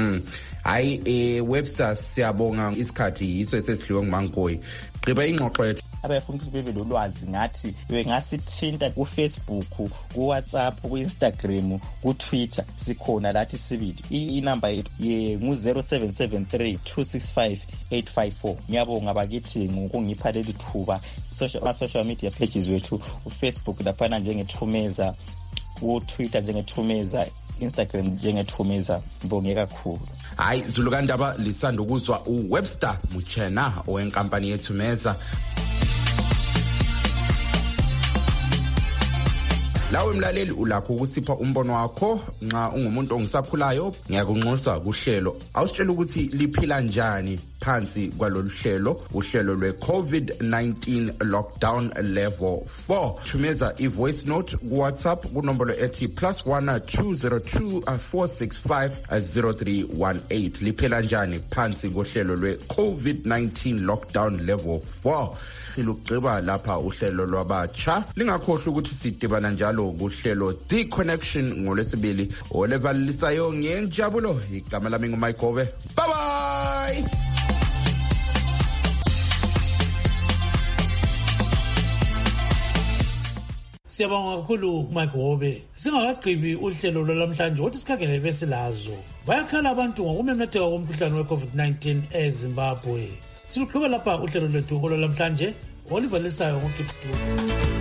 Hayi Webster siyabonga, isikhathi yiso esesidliwe nguMankoyi. Gqiba ingxoxo yethu. Abafuna ukuthi bebe lolwazi ngathi bengasithinta ku-Facebook, ku-WhatsApp, ku-Instagram, ku-Twitter, sikhona lathi sibili. Inamba yethu ngu-0773 265 854. Ngiyabonga bakithi ngokungipha leli thuba. Social media pages wethu, uFacebook laphana njengeThumeza, ku-Twitter njengeThumeza, Instagram njengeThumeza Mbonge kakhulu. Hayi Zulukandaba lisanda ukuzwa uWebster Muchena owenkampani yeThumeza. Lawe mlaleli ulakho ukusipha umbono wakho nxa ungumuntu ongisakhulayo ngiyakunxusa kuhlelo awusitshela ukuthi liphila njani phansi kwalolu uhlelo lwe-COVID-19 lockdown level 4. Thumeza i-voice note ku WhatsApp kunombolo ethi +1 202 465 0318. Liphila njani phansi kohlelo lwe-COVID-19 lockdown level 4. Silugciba lapha uhlelo lwabatsha. Lingakhohlwa ukuthi sidibana njalo kuhlelo The Connection ngolwesibili olevalisayo ngenjabulo. Igama lami nguMike Gove. Bye bye. Siyabonga kakhulu Mike Gove. Singakagqibi uhlelo lwalamhlanje ukuthi sikhangele besilazo. Bayakhala abantu ngokumemetheka komkhuhlane we-COVID-19 eZimbabwe. Siluqhubela lapha uhlelo lwethu olwalamhlanje olivalisayo ngoKiptu.